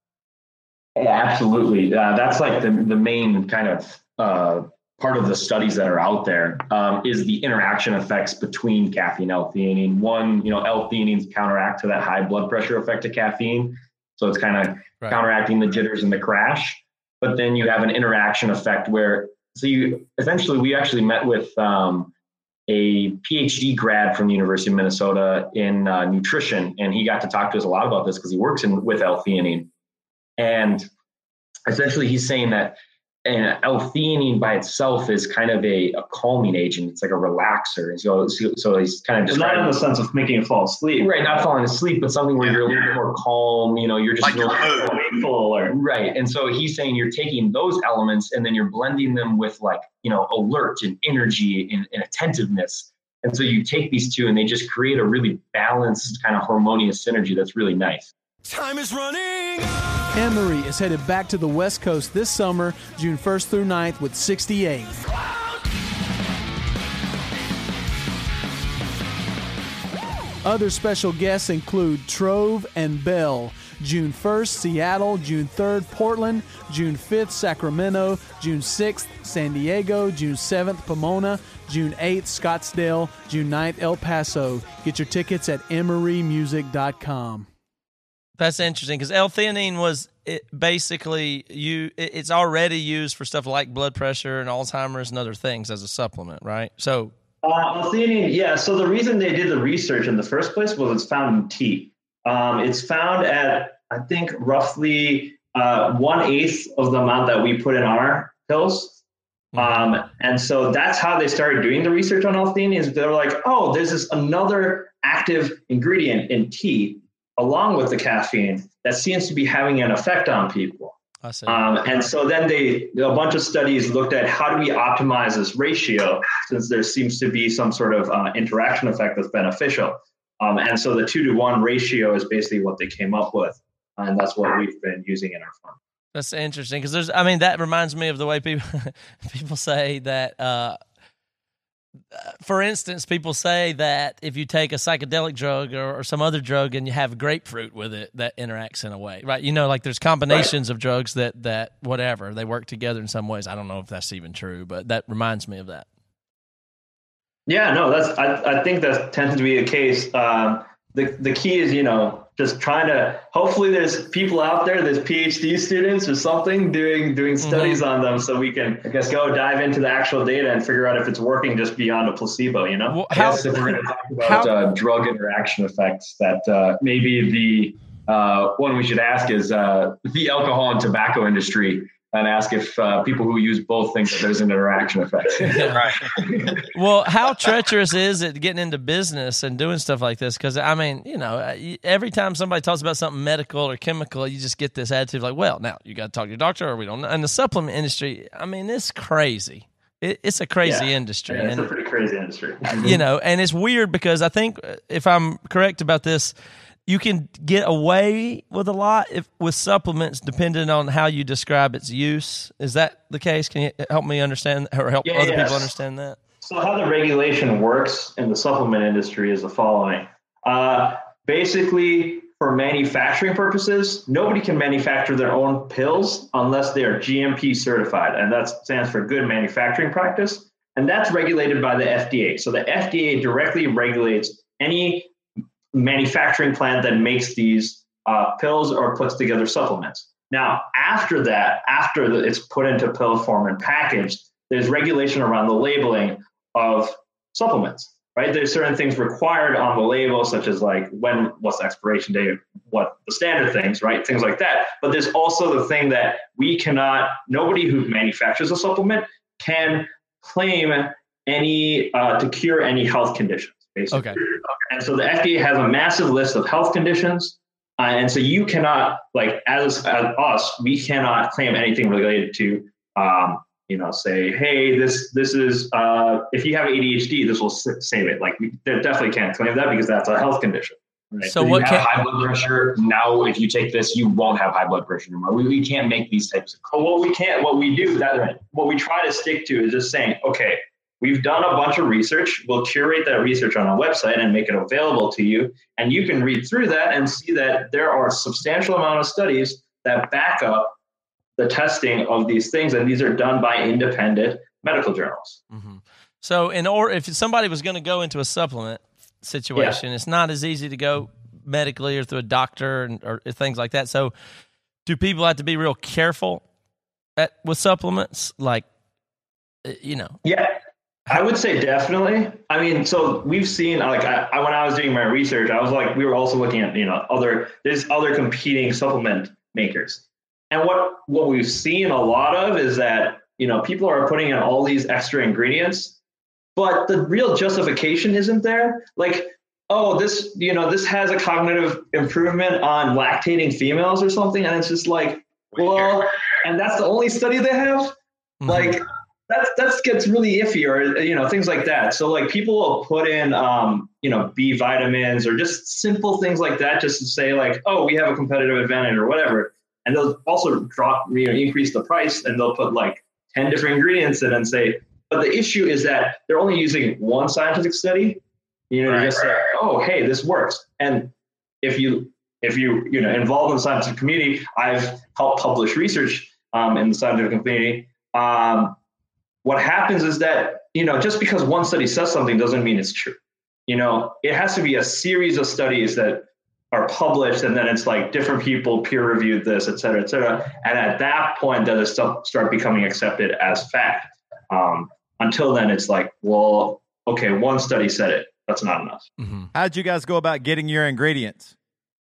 Yeah, absolutely. Uh, that's like the the main kind of uh, part of the studies that are out there um, is the interaction effects between caffeine and L-theanine. One, you know, L-theanine's counteract to that high blood pressure effect of caffeine. So it's kind of right. counteracting the jitters and the crash. But then you have an interaction effect where, so you essentially, we actually met with um, a PhD grad from the University of Minnesota in uh, nutrition. And he got to talk to us a lot about this because he works in with L-theanine. And essentially he's saying that and L-theanine by itself is kind of a, a calming agent. It's like a relaxer. And so, so, so he's kind of just not in the sense of making you fall asleep. Right, not falling asleep, but something where yeah, you're a little yeah. bit more calm. You know, you're just like wakeful. Or right. And so he's saying you're taking those elements and then you're blending them with, like, you know, alert and energy and, and attentiveness. And so you take these two and they just create a really balanced kind of harmonious synergy that's really nice. Time is running out. Emory is headed back to the West Coast this summer, June first through ninth with sixty-eight. Other special guests include Trove and Bell. June first, Seattle. June third, Portland. June fifth, Sacramento. June sixth, San Diego. June seventh, Pomona. June eighth, Scottsdale. June ninth, El Paso. Get your tickets at emory music dot com. That's interesting because L-theanine was it basically you. It's already used for stuff like blood pressure and Alzheimer's and other things as a supplement, right? So, uh, L-theanine, yeah. So the reason they did the research in the first place was it's found in tea. Um, it's found at I think roughly uh, one eighth of the amount that we put in our pills, um, and so that's how they started doing the research on L-theanine. Is they're like, oh, there's this another active ingredient in tea, along with the caffeine, that seems to be having an effect on people. I see. Um, and so then they, a bunch of studies looked at how do we optimize this ratio, since there seems to be some sort of uh, interaction effect that's beneficial. Um, and so the two to one ratio is basically what they came up with. And that's what we've been using in our farm. That's interesting because there's, I mean, that reminds me of the way people, people say that, uh, for instance, people say that if you take a psychedelic drug or, or some other drug and you have grapefruit with it, that interacts in a way, right? You know, like there's combinations right. of drugs that, that whatever, they work together in some ways. I don't know if that's even true, but that reminds me of that. Yeah, no, that's, I, I think that tends to be the case. Um, the, the key is, you know, just trying to, hopefully there's people out there, there's PhD students or something doing doing studies mm-hmm. on them so we can I guess go dive into the actual data and figure out if it's working just beyond a placebo, you know? Well, how, I guess if we're going to talk about how, uh, drug interaction effects, that uh, maybe the uh, one we should ask is uh, the alcohol and tobacco industry, and ask if uh, people who use both think that there's an interaction effect. Right. Well, how treacherous is it getting into business and doing stuff like this? Because, I mean, you know, every time somebody talks about something medical or chemical, you just get this attitude like, well, now you got to talk to your doctor or we don't know. And the supplement industry, I mean, it's crazy. It, it's a crazy yeah. industry. Yeah, it's and, a pretty crazy industry. You know, and it's weird because I think, if I'm correct about this, you can get away with a lot if, with supplements, depending on how you describe its use. Is that the case? Can you help me understand or help yeah, other yes. people understand that? So how the regulation works in the supplement industry is the following. Uh, basically, for manufacturing purposes, nobody can manufacture their own pills unless they are G M P certified, and that stands for Good Manufacturing Practice. And that's regulated by the F D A. So the F D A directly regulates any manufacturing plant that makes these uh, pills or puts together supplements. Now, after that, after the, it's put into pill form and packaged, there's regulation around the labeling of supplements, right? There's certain things required on the label, such as like when, what's the expiration date, what the standard things, right? Things like that. But there's also the thing that we cannot, nobody who manufactures a supplement can claim any, uh, to cure any health conditions. Basically. Okay. And so the F D A has a massive list of health conditions. Uh, and so you cannot, like, as, as us, we cannot claim anything related to, um, you know, say, hey, this this is, uh, if you have A D H D, this will save it. Like, we definitely can't claim that because that's a health condition. Right? So if what you have can- high blood pressure, now if you take this, you won't have high blood pressure anymore. We, we can't make these types of claims. Well, what we can't, what we do, that what we try to stick to is just saying, okay, we've done a bunch of research. We'll curate that research on our website and make it available to you. And you can read through that and see that there are a substantial amount of studies that back up the testing of these things. And these are done by independent medical journals. Mm-hmm. So in order, if somebody was going to go into a supplement situation, yeah. it's not as easy to go medically or through a doctor and, or things like that. So do people have to be real careful at, with supplements? Like, you know? Yeah. I would say definitely. I mean, so we've seen, like, I, I, when I was doing my research, I was like, we were also looking at, you know, other, there's other competing supplement makers. And what, what we've seen a lot of is that, you know, people are putting in all these extra ingredients, but the real justification isn't there. Like, oh, this, you know, this has a cognitive improvement on lactating females or something. And it's just like, well, and that's the only study they have. Mm-hmm. Like, that that gets really iffy, or you know, things like that. So like people will put in um, you know, B vitamins or just simple things like that, just to say like, oh, we have a competitive advantage or whatever. And they'll also drop, you know, increase the price, and they'll put like ten different ingredients in and say, but the issue is that they're only using one scientific study, you know, right, to just right. say, oh, hey, this works. And if you if you you know involved in the scientific community, I've helped publish research um, in the scientific community. Um, what happens is that, you know, just because one study says something doesn't mean it's true. You know, it has to be a series of studies that are published, and then it's like different people peer reviewed this, et cetera, et cetera. And at that point, does it start becoming accepted as fact. Um, until then, it's like, well, okay, one study said it. That's not enough. Mm-hmm. How'd you guys go about getting your ingredients?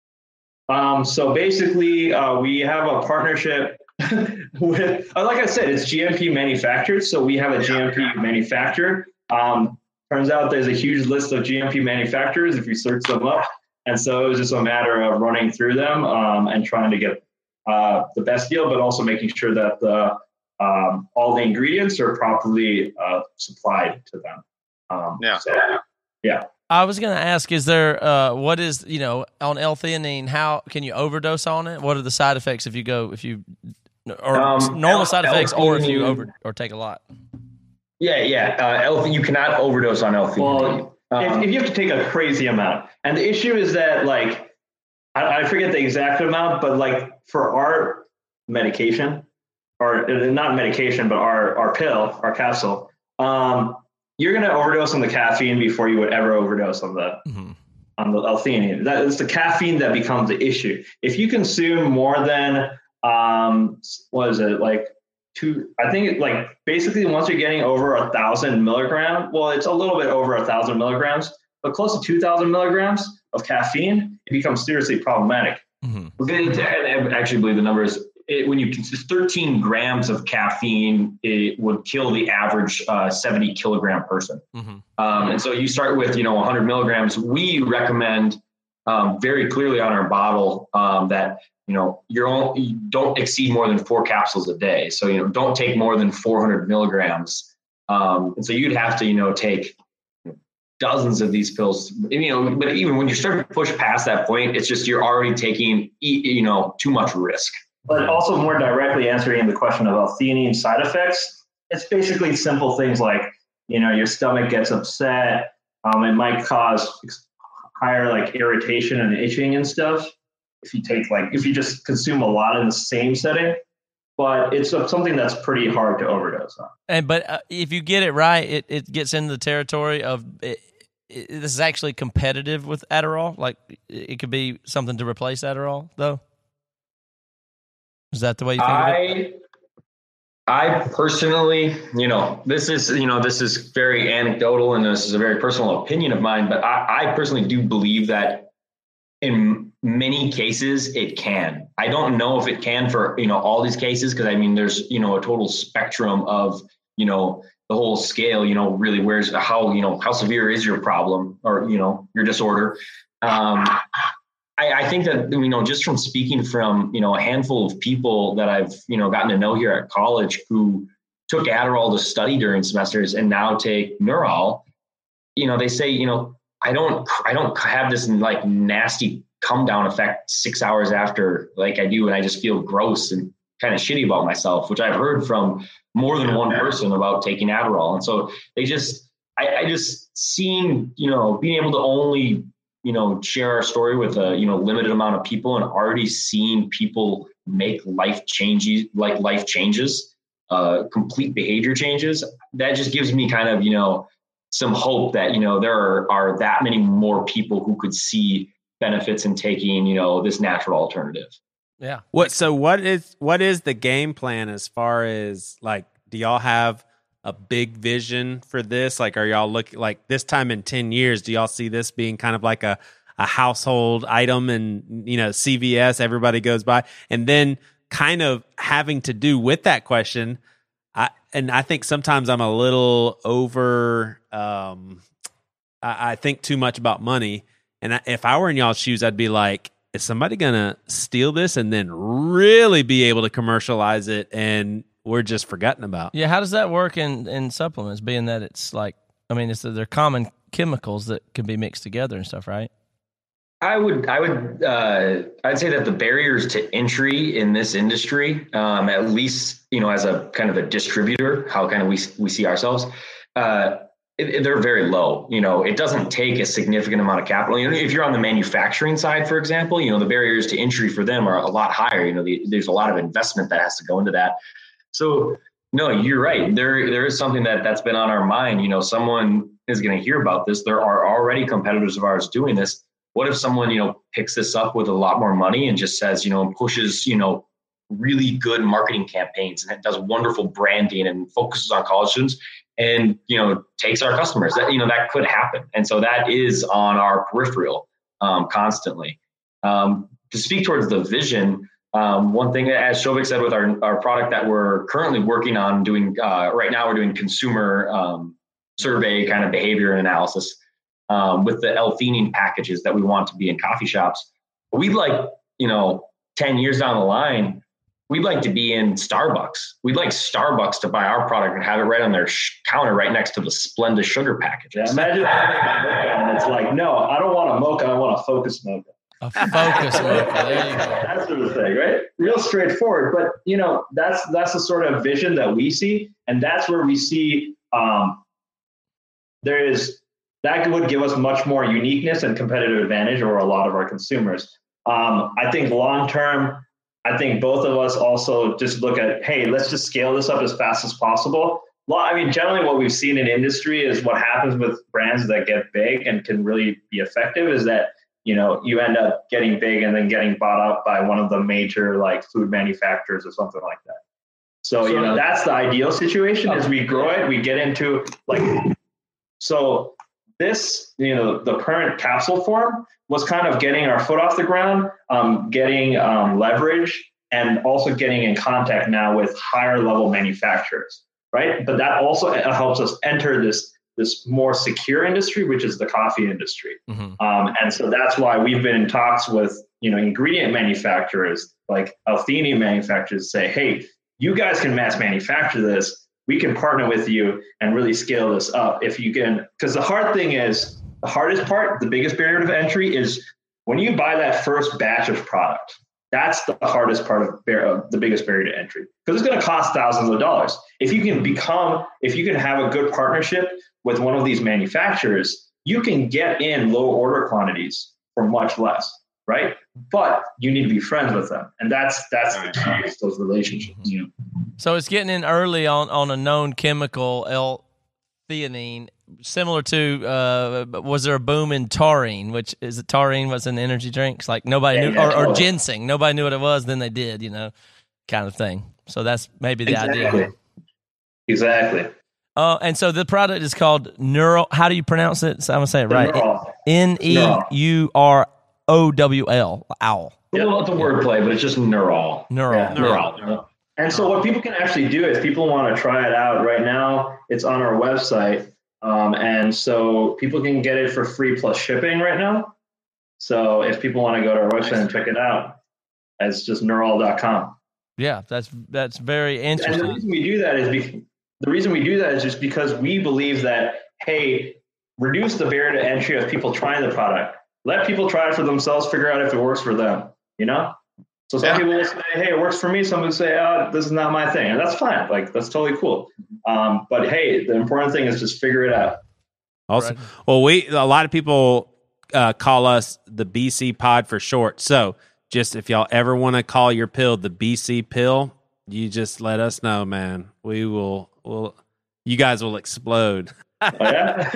Um, so basically, uh, we have a partnership with, uh, like I said, it's G M P manufactured. So we have a G M P manufacturer. Um, turns out there's a huge list of G M P manufacturers if you search them up. And so it was just a matter of running through them um, and trying to get uh, the best deal, but also making sure that the um, all the ingredients are properly uh, supplied to them. Um, yeah. So, yeah. I was going to ask, is there, uh, what is, you know, on L-theanine, how can you overdose on it? What are the side effects if you go, if you, or Um, normal side effects, or if you L-theanine- over, or take a lot? Yeah, yeah. Uh, L- you cannot overdose on L-theanine. Well, Um, if, if you have to take a crazy amount, and the issue is that, like, I, I forget the exact amount, but like for our medication, or not medication, but our, our pill, our capsule, um, you're going to overdose on the caffeine before you would ever overdose on the mm-hmm. on the L-theanine. That is the caffeine that becomes the issue. If you consume more than um, what is it like two? I think it, like basically once you're getting over a thousand milligrams, well, it's a little bit over a thousand milligrams, but close to two thousand milligrams of caffeine, it becomes seriously problematic. Mm-hmm. We're getting to, I actually believe the numbers. It, when you consider thirteen grams of caffeine, it would kill the average uh, seventy kilogram person. Mm-hmm. Um, and so you start with, you know, one hundred milligrams. We recommend um, very clearly on our bottle um, that, you know, you're only, you don't exceed more than four capsules a day. So, you know, don't take more than four hundred milligrams. Um, and so you'd have to, you know, take dozens of these pills, you know, but even when you start to push past that point, it's just, you're already taking, you know, too much risk. But also more directly answering the question of L-theanine side effects, it's basically simple things like, you know, your stomach gets upset. Um, it might cause higher like irritation and itching and stuff if you take like, if you just consume a lot in the same setting. But it's something that's pretty hard to overdose on. And but uh, if you get it right, it, it gets into the territory of it, it, this is actually competitive with Adderall. Like it could be something to replace Adderall, though. Is that the way you think I, of it? I personally, you know, this is, you know, this is very anecdotal and this is a very personal opinion of mine, but I, I personally do believe that in many cases it can. I don't know if it can for, you know, all these cases, because I mean, there's, you know, a total spectrum of, you know, the whole scale, you know, really where's how, you know, how severe is your problem or, you know, your disorder. Um, I, I think that, you know, just from speaking from, you know, a handful of people that I've, you know, gotten to know here at college who took Adderall to study during semesters and now take Neural, you know, they say, you know, I don't, I don't have this like nasty come down effect six hours after like I do. And I just feel gross and kind of shitty about myself, which I've heard from more than one person about taking Adderall. And so they just, I, I just seen, you know, being able to only, you know, share our story with a, you know, limited amount of people and already seeing people make life changes, like life changes, uh, complete behavior changes. That just gives me kind of, you know, some hope that, you know, there are, are that many more people who could see benefits in taking, you know, this natural alternative. Yeah. What, so what is, what is the game plan as far as like, do y'all have a big vision for this? Like, are y'all looking like this time in ten years, do y'all see this being kind of like a, a household item and, you know, C V S, everybody goes by, and then kind of having to do with that question. I, and I think sometimes I'm a little over, um, I, I think too much about money. And I, if I were in y'all's shoes, I'd be like, is somebody going to steal this and then really be able to commercialize it and we're just forgotten about. Yeah, how does that work in, in supplements, being that it's like, I mean, it's they're common chemicals that can be mixed together and stuff, right? I would, I would, uh, I'd say that the barriers to entry in this industry, um, at least, you know, as a kind of a distributor, how kind of we we see ourselves, uh, it, it, they're very low. You know, it doesn't take a significant amount of capital. You know, if you're on the manufacturing side, for example, you know, the barriers to entry for them are a lot higher. You know, the, there's a lot of investment that has to go into that. So, no, you're right. There, there is something that that's been on our mind. You know, someone is going to hear about this. There are already competitors of ours doing this. What if someone, you know, picks this up with a lot more money and just says, you know, pushes, you know, really good marketing campaigns and it does wonderful branding and focuses on college students and, you know, takes our customers? That, you know, that could happen. And so that is on our peripheral um, constantly. Um, to speak towards the vision, um, one thing, as Shobik said, with our, our product that we're currently working on doing uh, right now, we're doing consumer um, survey kind of behavior and analysis. Um, with the L-theanine packages that we want to be in coffee shops. We'd like, you know, ten years down the line, we'd like to be in Starbucks. We'd like Starbucks to buy our product and have it right on their sh- counter right next to the Splenda sugar packages. Yeah, imagine and it's like, no, I don't want a mocha, I want a focus mocha. A focus mocha, there you go. That sort of thing, right? Real straightforward. But, you know, that's that's the sort of vision that we see. And that's where we see um, there is... that would give us much more uniqueness and competitive advantage over a lot of our consumers. Um, I think long-term, I think both of us also just look at, hey, let's just scale this up as fast as possible. Well, I mean, generally what we've seen in industry is what happens with brands that get big and can really be effective is that, you know, you end up getting big and then getting bought up by one of the major like food manufacturers or something like that. So, you know, that's the ideal situation is we grow it, we get into like, so this, you know, the current capsule form was kind of getting our foot off the ground, um, getting um, leverage, and also getting in contact now with higher level manufacturers, right? But that also helps us enter this this more secure industry, which is the coffee industry. Mm-hmm. Um, and so that's why we've been in talks with, you know, ingredient manufacturers, like L-theanine manufacturers, say, hey, you guys can mass manufacture this. We can partner with you and really scale this up if you can. Because the hard thing is, the hardest part, the biggest barrier to entry is when you buy that first batch of product. That's the hardest part of bar- the biggest barrier to entry because it's going to cost thousands of dollars. If you can become, if you can have a good partnership with one of these manufacturers, you can get in low order quantities for much less, right? But you need to be friends with them, and that's that's the key, those relationships. You know. So it's getting in early on, on a known chemical, L-theanine, similar to, uh, was there a boom in taurine, which is it taurine was in energy drinks? Like nobody yeah, knew, yeah, or, totally. or ginseng. Nobody knew what it was, then they did, you know, kind of thing. So that's maybe the exactly. idea. Exactly. Uh, and so the product is called Neural. How do you pronounce it? So I'm going to say it right. Neural. N E U R O W L. Owl. It's a little it's a wordplay, but it's just Neural. Neural. Yeah. Neural. Yeah. And so what people can actually do is people want to try it out right now. It's on our website. Um, and so people can get it for free plus shipping right now. So if people want to go to our website and check it out, it's just neural dot com. Yeah, that's that's very And interesting. the reason we do that is be, the reason we do that is just because we believe that, hey, reduce the barrier to entry of people trying the product. Let people try it for themselves, figure out if it works for them, you know? So some Yeah. people will say, hey, it works for me. Some will say, oh, this is not my thing. And that's fine. Like, that's totally cool. Um, but hey, the important thing is just figure it out. Awesome. Right. Well, we a lot of people uh, call us the B C Pod for short. So just if y'all ever want to call your pill the B C pill, you just let us know, man. We will. Will you guys will explode. Oh, yeah?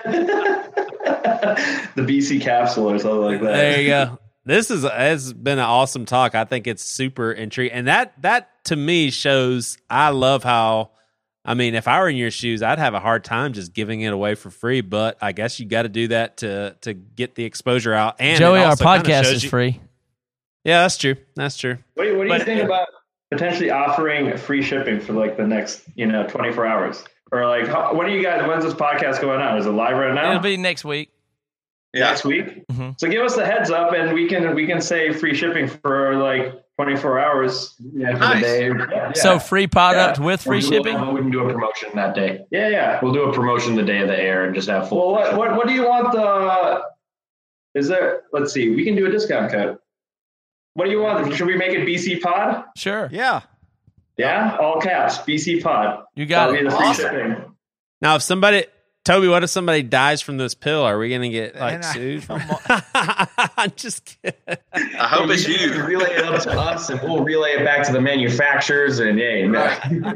The B C capsule or something like that. There you go. This is has been an awesome talk. I think it's super intriguing, and that that to me shows. I love how. I mean, if I were in your shoes, I'd have a hard time just giving it away for free. But I guess you got to do that to to get the exposure out. And Joey, it our also kinda podcast shows is you, free. Yeah, that's true. That's true. What do you, what do you But- think about potentially offering free shipping for like the next, you know, twenty-four hours? Or like, how, when are you guys, when's this podcast going on? Is it live right now? It'll be next week. Next week? Mm-hmm. So give us the heads up and we can we can say free shipping for like twenty-four hours yeah, for nice. the day. Yeah. So free product yeah. with free we'll shipping? Do, we can do a promotion that day. Yeah, yeah. We'll do a promotion the day of the air and just have full. Well, what, what, what do you want the, is there, let's see, we can do a discount code. What do you want? Should we make it B C Pod? Sure. Yeah. Yeah, all caps, B C Pod. You got That'll it. be the free Awesome. shipping. Now, if somebody, Toby, what if somebody dies from this pill? Are we going to get like And I- sued? I'm just kidding. I hope it's you. you. Relay it up to us, and we'll relay it back to the manufacturers. And hey, no.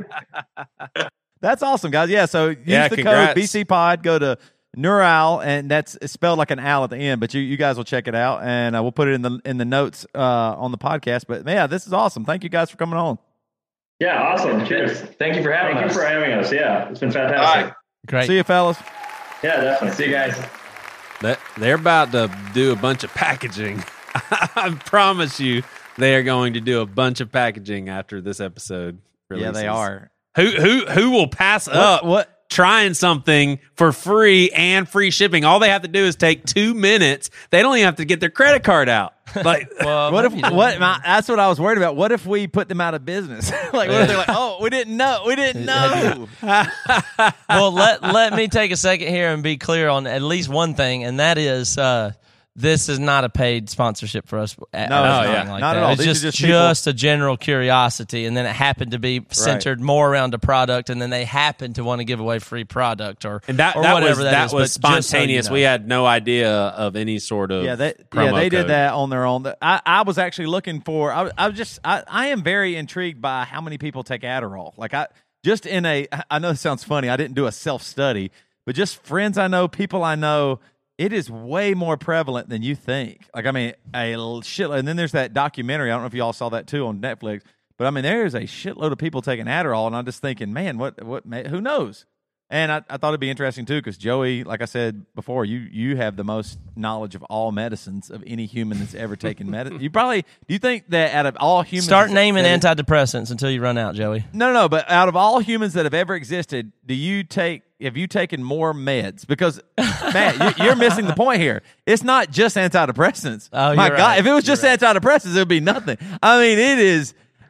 That's awesome, guys. Yeah, so use Yeah, the congrats. code B C Pod. Go to Neural, and that's it's spelled like an owl at the end. But you, you guys will check it out, and uh, we'll put it in the in the notes uh, on the podcast. But yeah, this is awesome. Thank you guys for coming on. Yeah, awesome. Cheers. Thank you for having Thank us. you for having us. Yeah, it's been fantastic. All right. Great. See you, fellas. Yeah, definitely. See you guys. They- They're about to do a bunch of packaging. I promise you, they are going to do a bunch of packaging after this episode releases. Yeah, they are. Who who who will pass up what? trying something for free and free shipping? All they have to do is take two minutes. They don't even have to get their credit card out. Like, Well, What if maybe you what? don't. My, that's what I was worried about. What if we put them out of business? Like, what if they're like, oh, we didn't know, we didn't know. Well, let let me take a second here and be clear on at least one thing, and that is uh, this is not a paid sponsorship for us. At, No, or it's anything not. like Not that. at all. It's These are just just just, people- a general curiosity, and then it happened to be centered more around a product, and then they happened to want to give away free product or and that or that whatever was that, that is, was but just so you spontaneous. know. We had no idea of any sort of Yeah, they promo yeah they did code. that on their own. I, I was actually looking for. I, I was just I, I am very intrigued by how many people take Adderall. Like I just in a I know this sounds funny. I didn't do a self study, but just friends I know, people I know. It is way more prevalent than you think. Like I mean, a shitload. And then there's that documentary. I don't know if you all saw that too on Netflix. But I mean, there is a shitload of people taking Adderall, and I'm just thinking, man, what what? Who knows? And I, I thought it'd be interesting too, because Joey, like I said before, you you have the most knowledge of all medicines of any human that's ever taken medicine. You probably do you think that out of all humans, Start naming that- antidepressants until you run out, Joey. No, no, no. But out of all humans that have ever existed, do you take? Have you taken more meds? Because Matt, you, you're missing the point here. It's not just antidepressants. Oh, my you're God! right. If it was just You're right. antidepressants, it would be nothing. I mean, it is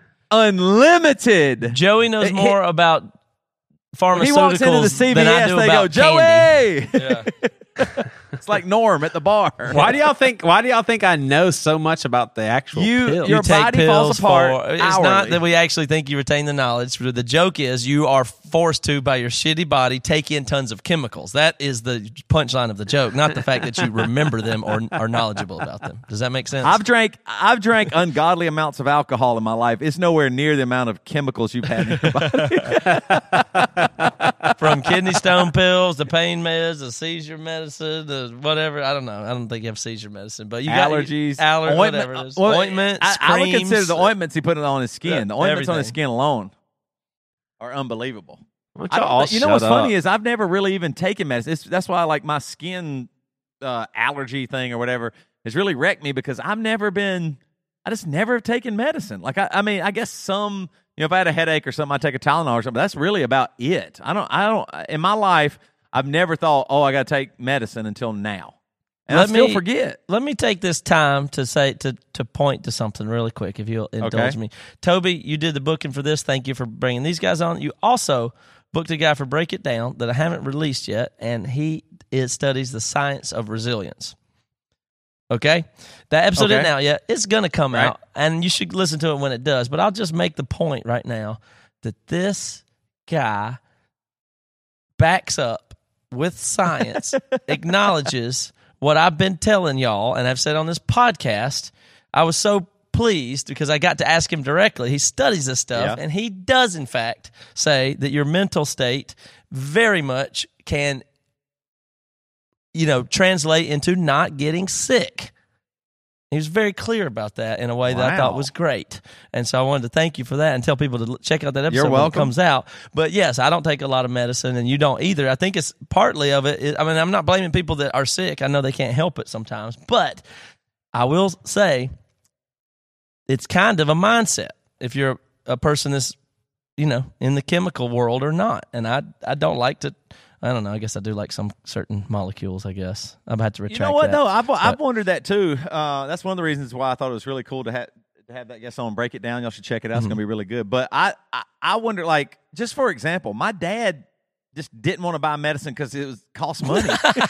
unlimited. Joey knows It- more about pharmaceuticals He walks into the C V than I S, do they go, about candy. Joey. Yeah. It's like Norm at the bar. Why do y'all think? Why do y'all think I know so much about the actual You- pill? Your you take body pills falls apart for, it's not hourly. that we actually think you retain the knowledge. The joke is you are forced to, by your shitty body, take in tons of chemicals. That is the punchline of the joke, not the fact that you remember them or are knowledgeable about them. Does that make sense? I've drank I've drank ungodly amounts of alcohol in my life. It's nowhere near the amount of chemicals you've had in your body. From kidney stone pills to pain meds to seizure medicine to whatever. I don't know. I don't think you have seizure medicine, but you got Allergies, allergies, ointment- whatever it is. well, Ointments, I, I would consider creams. the ointments he put it on his skin. The ointments on his everything. skin alone are unbelievable. Why don't I y'all don't all thi- you know shut what's up? funny is I've never really even taken medicine. It's, that's why like my skin uh, allergy thing or whatever has really wrecked me because I've never been. I just never have taken medicine. Like I, I mean, I guess some. You know, if I had a headache or something, I take a Tylenol or something. But that's really about it. I don't. I don't. In my life, I've never thought, oh, I got to take medicine until now, and Let I still me- forget. Let me take this time to say to to point to something really quick, if you'll indulge Okay. me. Toby, you did the booking for this. Thank you for bringing these guys on. You also booked a guy for Break It Down that I haven't released yet, and he is studies the science of resilience. Okay, that episode Okay. isn't out yet. It's gonna come Right. out, and you should listen to it when it does. But I'll just make the point right now that this guy backs up with science, acknowledges what I've been telling y'all, and I've said on this podcast. I was so pleased because I got to ask him directly. He studies this stuff, Yeah. and he does, in fact, say that your mental state very much can, you know, translate into not getting sick. He was very clear about that in a way that I thought Wow. was great. And so I wanted to thank you for that and tell people to l- check out that episode You're when it welcome. comes out. But yes, I don't take a lot of medicine, and you don't either. I think it's partly of it. I mean, I'm not blaming people that are sick. I know they can't help it sometimes. But I will say it's kind of a mindset if you're a person that's, you know, in the chemical world or not. And I I don't like to, I don't know, I guess I do like some certain molecules, I guess. I've had to retract You know what? that. No, I've I've But- wondered that too. Uh, that's one of the reasons why I thought it was really cool to have to have that guest on, break it down. Y'all should check it out. It's mm-hmm. going to be really good. But I, I, I wonder, like, just for example, my dad just didn't want to buy medicine because it was cost money.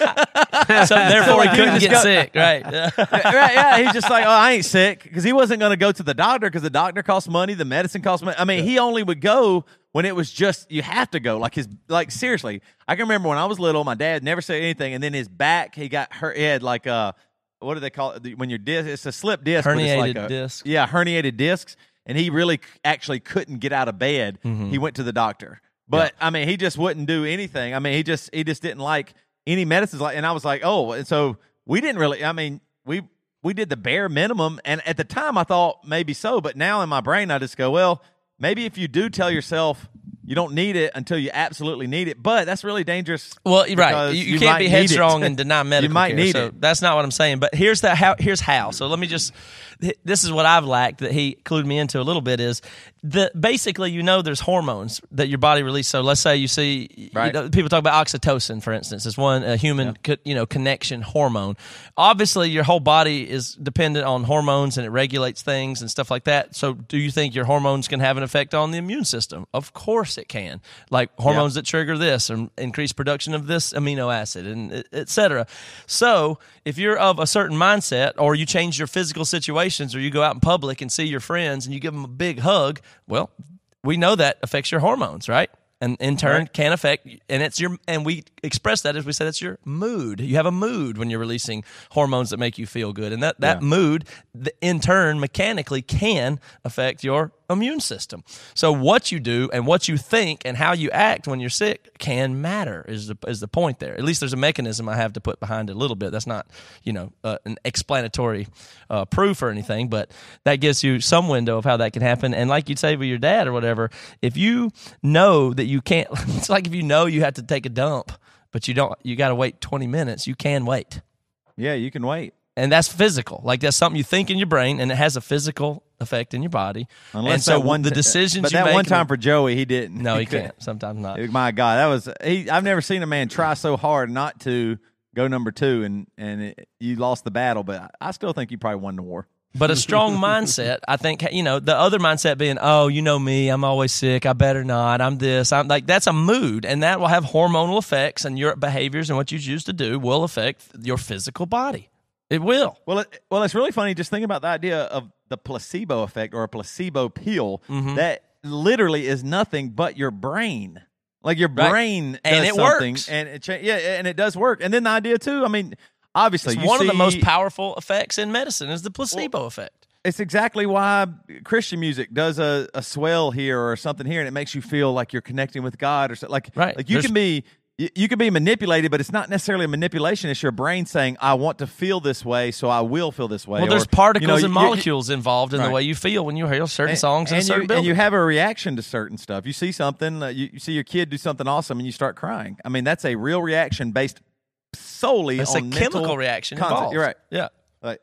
So therefore, he couldn't get go, sick, right? right? Yeah, he's just like, oh, I ain't sick, because he wasn't going to go to the doctor because the doctor costs money, the medicine costs money. I mean, yeah. he only would go when it was just you have to go. Like his, like seriously, I can remember when I was little, my dad never said anything, and then his back, he got hurt. He had like a what do they call it when your disc? It's a slip disc, herniated but it's like a, disc. Yeah, herniated discs, and he really actually couldn't get out of bed. Mm-hmm. He went to the doctor. But yeah. I mean, he just wouldn't do anything. I mean, he just he just didn't like any medicines. Like, and I was like, oh, and so we didn't really. I mean, we we did the bare minimum, and at the time I thought maybe so, but now in my brain I just go, well, maybe if you do tell yourself you don't need it until you absolutely need it, but that's really dangerous. Well, right, you, you, you can't be headstrong and deny medical you might care. Need so it. That's not what I'm saying. But here's the how. Here's how. So let me just. This is what I've lacked that he clued me into a little bit is the basically you know there's hormones that your body releases. So let's say you see right. you know, people talk about oxytocin, for instance. It's one a human yeah. co, you know connection hormone. Obviously, your whole body is dependent on hormones and it regulates things and stuff like that. So do you think your hormones can have an effect on the immune system? Of course it can. Like hormones yeah. that trigger this and increase production of this amino acid and et cetera. So if you're of a certain mindset or you change your physical situation, or you go out in public and see your friends and you give them a big hug, well, we know that affects your hormones, right? And in turn right. can affect, and it's your, and we express that as we said, it's your mood. You have a mood when you're releasing hormones that make you feel good. And that, that yeah. mood, in turn, mechanically can affect your immune system. So what you do and what you think and how you act when you're sick can matter is the, is the point there. At least there's a mechanism I have to put behind it a little bit. That's not, you know, uh, an explanatory uh, proof or anything, but that gives you some window of how that can happen. And like you'd say with your dad or whatever, if you know that you can't, it's like if you know you have to take a dump, but you don't, you got to wait twenty minutes, you can wait. Yeah, you can wait. And that's physical. Like that's something you think in your brain, and it has a physical effect in your body. Unless and so that one the decisions but you that make, one time for Joey, he didn't. No, he, he can't. Sometimes not. My God, that was he. I've never seen a man try so hard not to go number two, and and it, you lost the battle. But I still think you probably won the war. But a strong mindset, I think, you know, the other mindset being, oh, you know me, I'm always sick, I better not, I'm this, I'm like, that's a mood, and that will have hormonal effects, and your behaviors and what you choose to do will affect your physical body. It will. Well, it, well, it's really funny just thinking about the idea of the placebo effect or a placebo pill mm-hmm. that literally is nothing but your brain. Like your brain right. does and it something, works. and it cha- yeah, and it does work. And then the idea too, I mean, obviously, it's you one see, of the most powerful effects in medicine is the placebo well, effect. It's exactly why Christian music does a, a swell here or something here, and it makes you feel like you're connecting with God or something. Like, right. like you There's, can be you, you can be manipulated, but it's not necessarily a manipulation. It's your brain saying, "I want to feel this way, so I will feel this way." Well, or, there's particles you know, and you, molecules involved in right. the way you feel when you hear certain and, songs in and a certain you, building. and you have a reaction to certain stuff. You see something, uh, you, you see your kid do something awesome, and you start crying. I mean, that's a real reaction based solely it's on a chemical reaction concept. involved. You're right. Yeah. Like,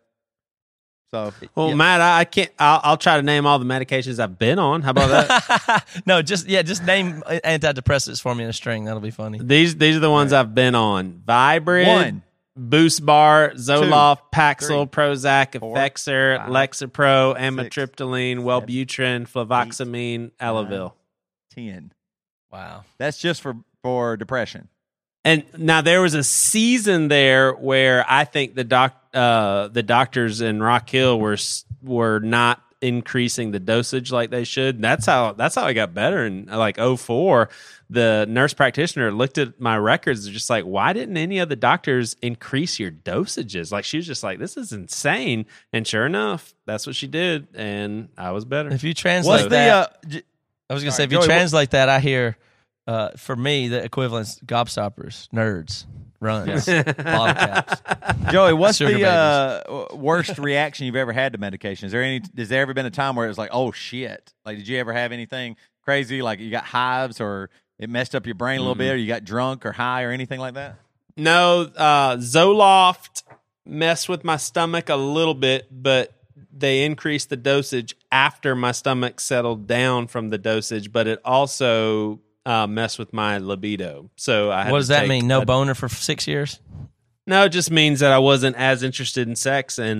so, well, yeah. Matt, I, I can't. I'll, I'll try to name all the medications I've been on. How about that? no, just yeah, just name antidepressants for me in a string. That'll be funny. These these are the ones right. I've been on: Vibrant, One, Boost Bar, Zoloft, two, Paxil, three, Prozac, four, Effexor, five, Lexapro, six, Amitriptyline, Wellbutrin, Fluvoxamine, Elavil. Ten. Wow, that's just for for depression. And now there was a season there where I think the doc, uh, the doctors in Rock Hill were were not increasing the dosage like they should. That's how that's how I got better. In like oh four, the nurse practitioner looked at my records and just like, why didn't any of the doctors increase your dosages? Like she was just like, this is insane. And sure enough, that's what she did, and I was better. If you translate What's that, the, uh, j- I was going to All say, right, if you Joey, translate that, I hear, uh, for me, the equivalent's gobstoppers, nerds, runs, bottle caps. Joey, what's Sugar the uh, worst reaction you've ever had to medication? Is there any? Has there ever been a time where it was like, oh shit? Like, did you ever have anything crazy? Like, you got hives, or it messed up your brain a little mm-hmm. bit, or you got drunk or high, or anything like that? No, uh, Zoloft messed with my stomach a little bit, but they increased the dosage after my stomach settled down from the dosage, but it also uh, messed with my libido. So I had what does to that take mean? No a, boner for six years? No, it just means that I wasn't as interested in sex, and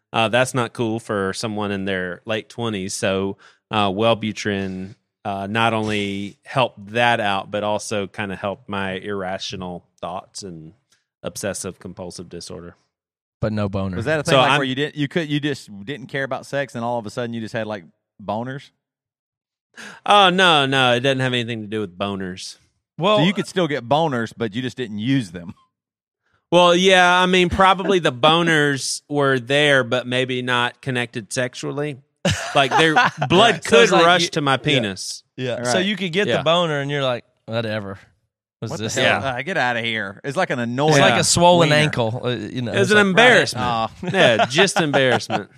Uh, that's not cool for someone in their late twenties. So uh, Wellbutrin uh, not only helped that out, but also kind of helped my irrational thoughts and obsessive compulsive disorder. But no boner. Was that a thing So like I'm- where you didn't you could you just didn't care about sex and all of a sudden you just had like boners? Oh, no, no. It doesn't have anything to do with boners. Well, So you could still get boners, but you just didn't use them. Well, yeah, I mean, probably the boners were there, but maybe not connected sexually. Like their blood Right. So could it's like rush you- to my penis. yeah. Right. So you could get Yeah. the boner, and you're like, whatever. What's What this? the hell? Yeah. Uh, get out of here. It's like an annoying. It's like a swollen wiener. ankle. Uh, you know, It was it's an like, embarrassment. Oh, Yeah, just embarrassment.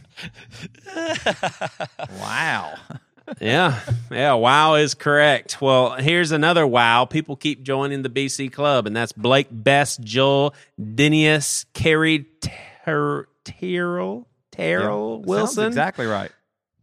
wow. Yeah, yeah. Wow is correct. Well, here's another wow. People keep joining the B C Club, and that's Blake Best, Joel Dinius, Carrie Ter- Terrell, Terrell Sounds Wilson. exactly right.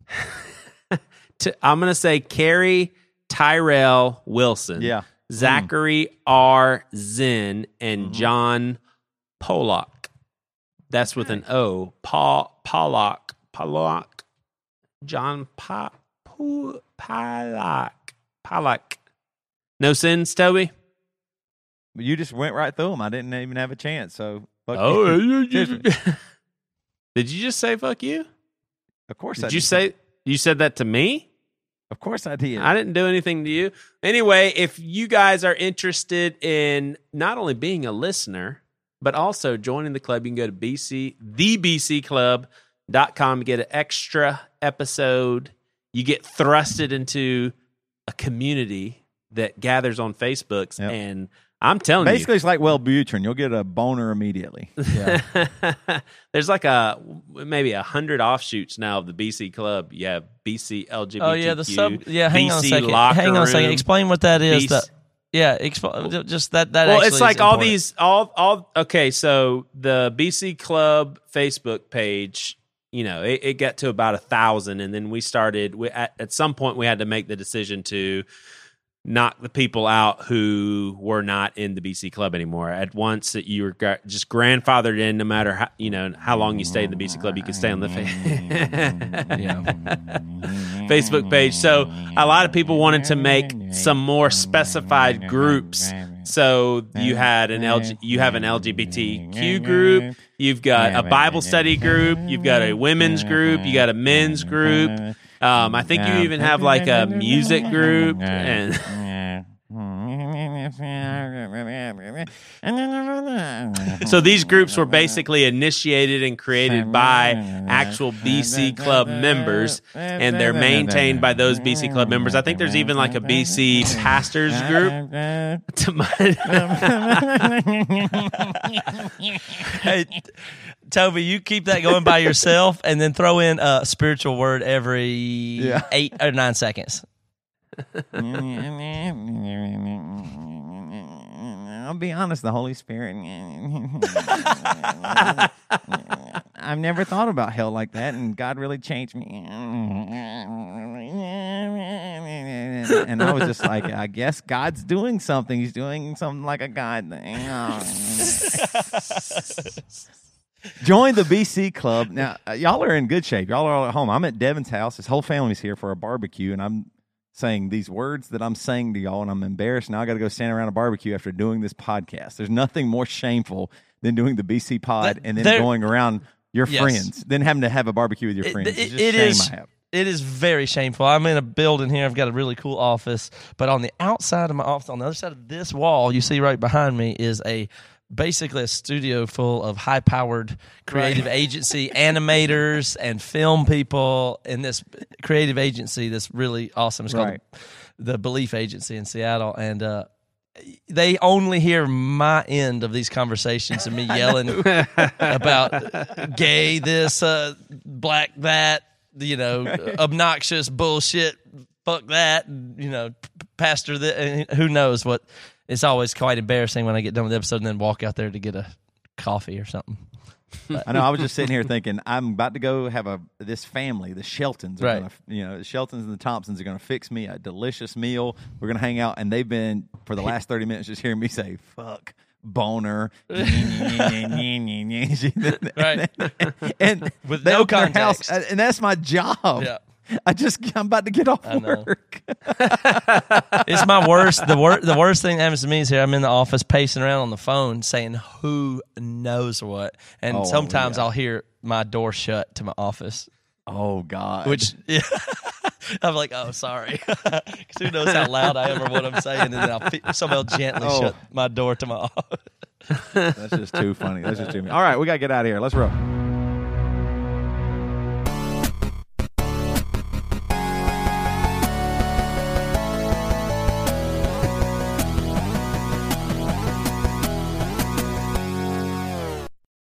T- I'm going to say Carrie Tyrell Wilson. Yeah. Zachary R. Zinn and John Pollock. That's with an O. Paul Pollock. Pollock. John pa- Po- Pollock. Pollock. No sins, Toby? But you just went right through them. I didn't even have a chance. So, fuck Oh, you. you- Seriously. Did you just say fuck you? Of course I Did you did. say you said that to me? Of course I did. I didn't do anything to you. Anyway, if you guys are interested in not only being a listener, but also joining the club, you can go to B C, the B C club dot com to get an extra episode. You get thrusted into a community that gathers on Facebook. Yep. And I'm telling Basically, it's like Wellbutrin. You'll get a boner immediately. you, there's like a maybe a hundred offshoots now of the B C club. You have B C L G B T Q. Oh yeah, the sub. Yeah, hang on a B C second. locker Hang on a second. room, Explain what that is. B C That, yeah, explain just that. That well, actually it's like is all important. these, all, all. Okay, so the B C Club Facebook page, you know, it, it got to about a thousand, and then we started. We, at, at some point, we had to make the decision to knock the people out who were not in the B C Club anymore. At once, that you were gra- just grandfathered in, no matter how you know how long you stayed in the B C Club, you could stay on the fa- Facebook page. So a lot of people wanted to make some more specified groups. So you had an L G, you have an L G B T Q group, you've got a Bible study group, you've got a women's group, you got a men's group. Um, I think you even have like a music group and. So these groups were basically initiated and created by actual B C Club members, and they're maintained by those B C Club members. I think there's even like a B C pastors group. To my Hey, Toby, you keep that going by yourself, and then throw in a spiritual word every Yeah. eight or nine seconds. I'll be honest, the Holy Spirit. I've never thought about hell like that, and God really changed me. And I was just like, I guess God's doing something. He's doing something like a God thing. Join the B C Club. Now, uh, y'all are in good shape. Y'all are all at home. I'm at Devin's house. His whole family's here for a barbecue, and I'm saying these words that I'm saying to y'all, and I'm embarrassed. Now I got to go stand around a barbecue after doing this podcast. There's nothing more shameful than doing the B C pod That- and then there- going around your Yes. friends, then having to have a barbecue with your It- friends. it- It's just it shame is- I have. It is very shameful. I'm in a building here. I've got a really cool office, but on the outside of my office, on the other side of this wall, you see right behind me is a basically a studio full of high-powered creative agency animators and film people in this creative agency that's really awesome. It's called Right. the Belief Agency in Seattle, and uh, they only hear my end of these conversations and me yelling about gay this, uh, black that, you know, obnoxious bullshit, fuck that, you know, pastor that, who knows what. It's always quite embarrassing when I get done with the episode and then walk out there to get a coffee or something. I know. I was just sitting here thinking, I'm about to go have a this family, the Sheltons, are Right. gonna, you know, the Sheltons and the Thompsons are going to fix me a delicious meal. We're going to hang out, and they've been for the last thirty minutes just hearing me say "fuck." boner. Right. And with they no open their context. house, and that's my job. Yeah. I just I'm about to get off I know. work. It's my worst. The worst. The worst thing that happens to me is here. I'm in the office pacing around on the phone, saying who knows what, and Oh, sometimes yeah. I'll hear my door shut to my office, Oh God. which yeah, I'm like, oh, sorry, because who knows how loud I am or what I'm saying, and then I'll fe- somehow gently Oh. shut my door to my office. That's just too funny. That's just too funny. All right, we gotta get out of here. Let's roll.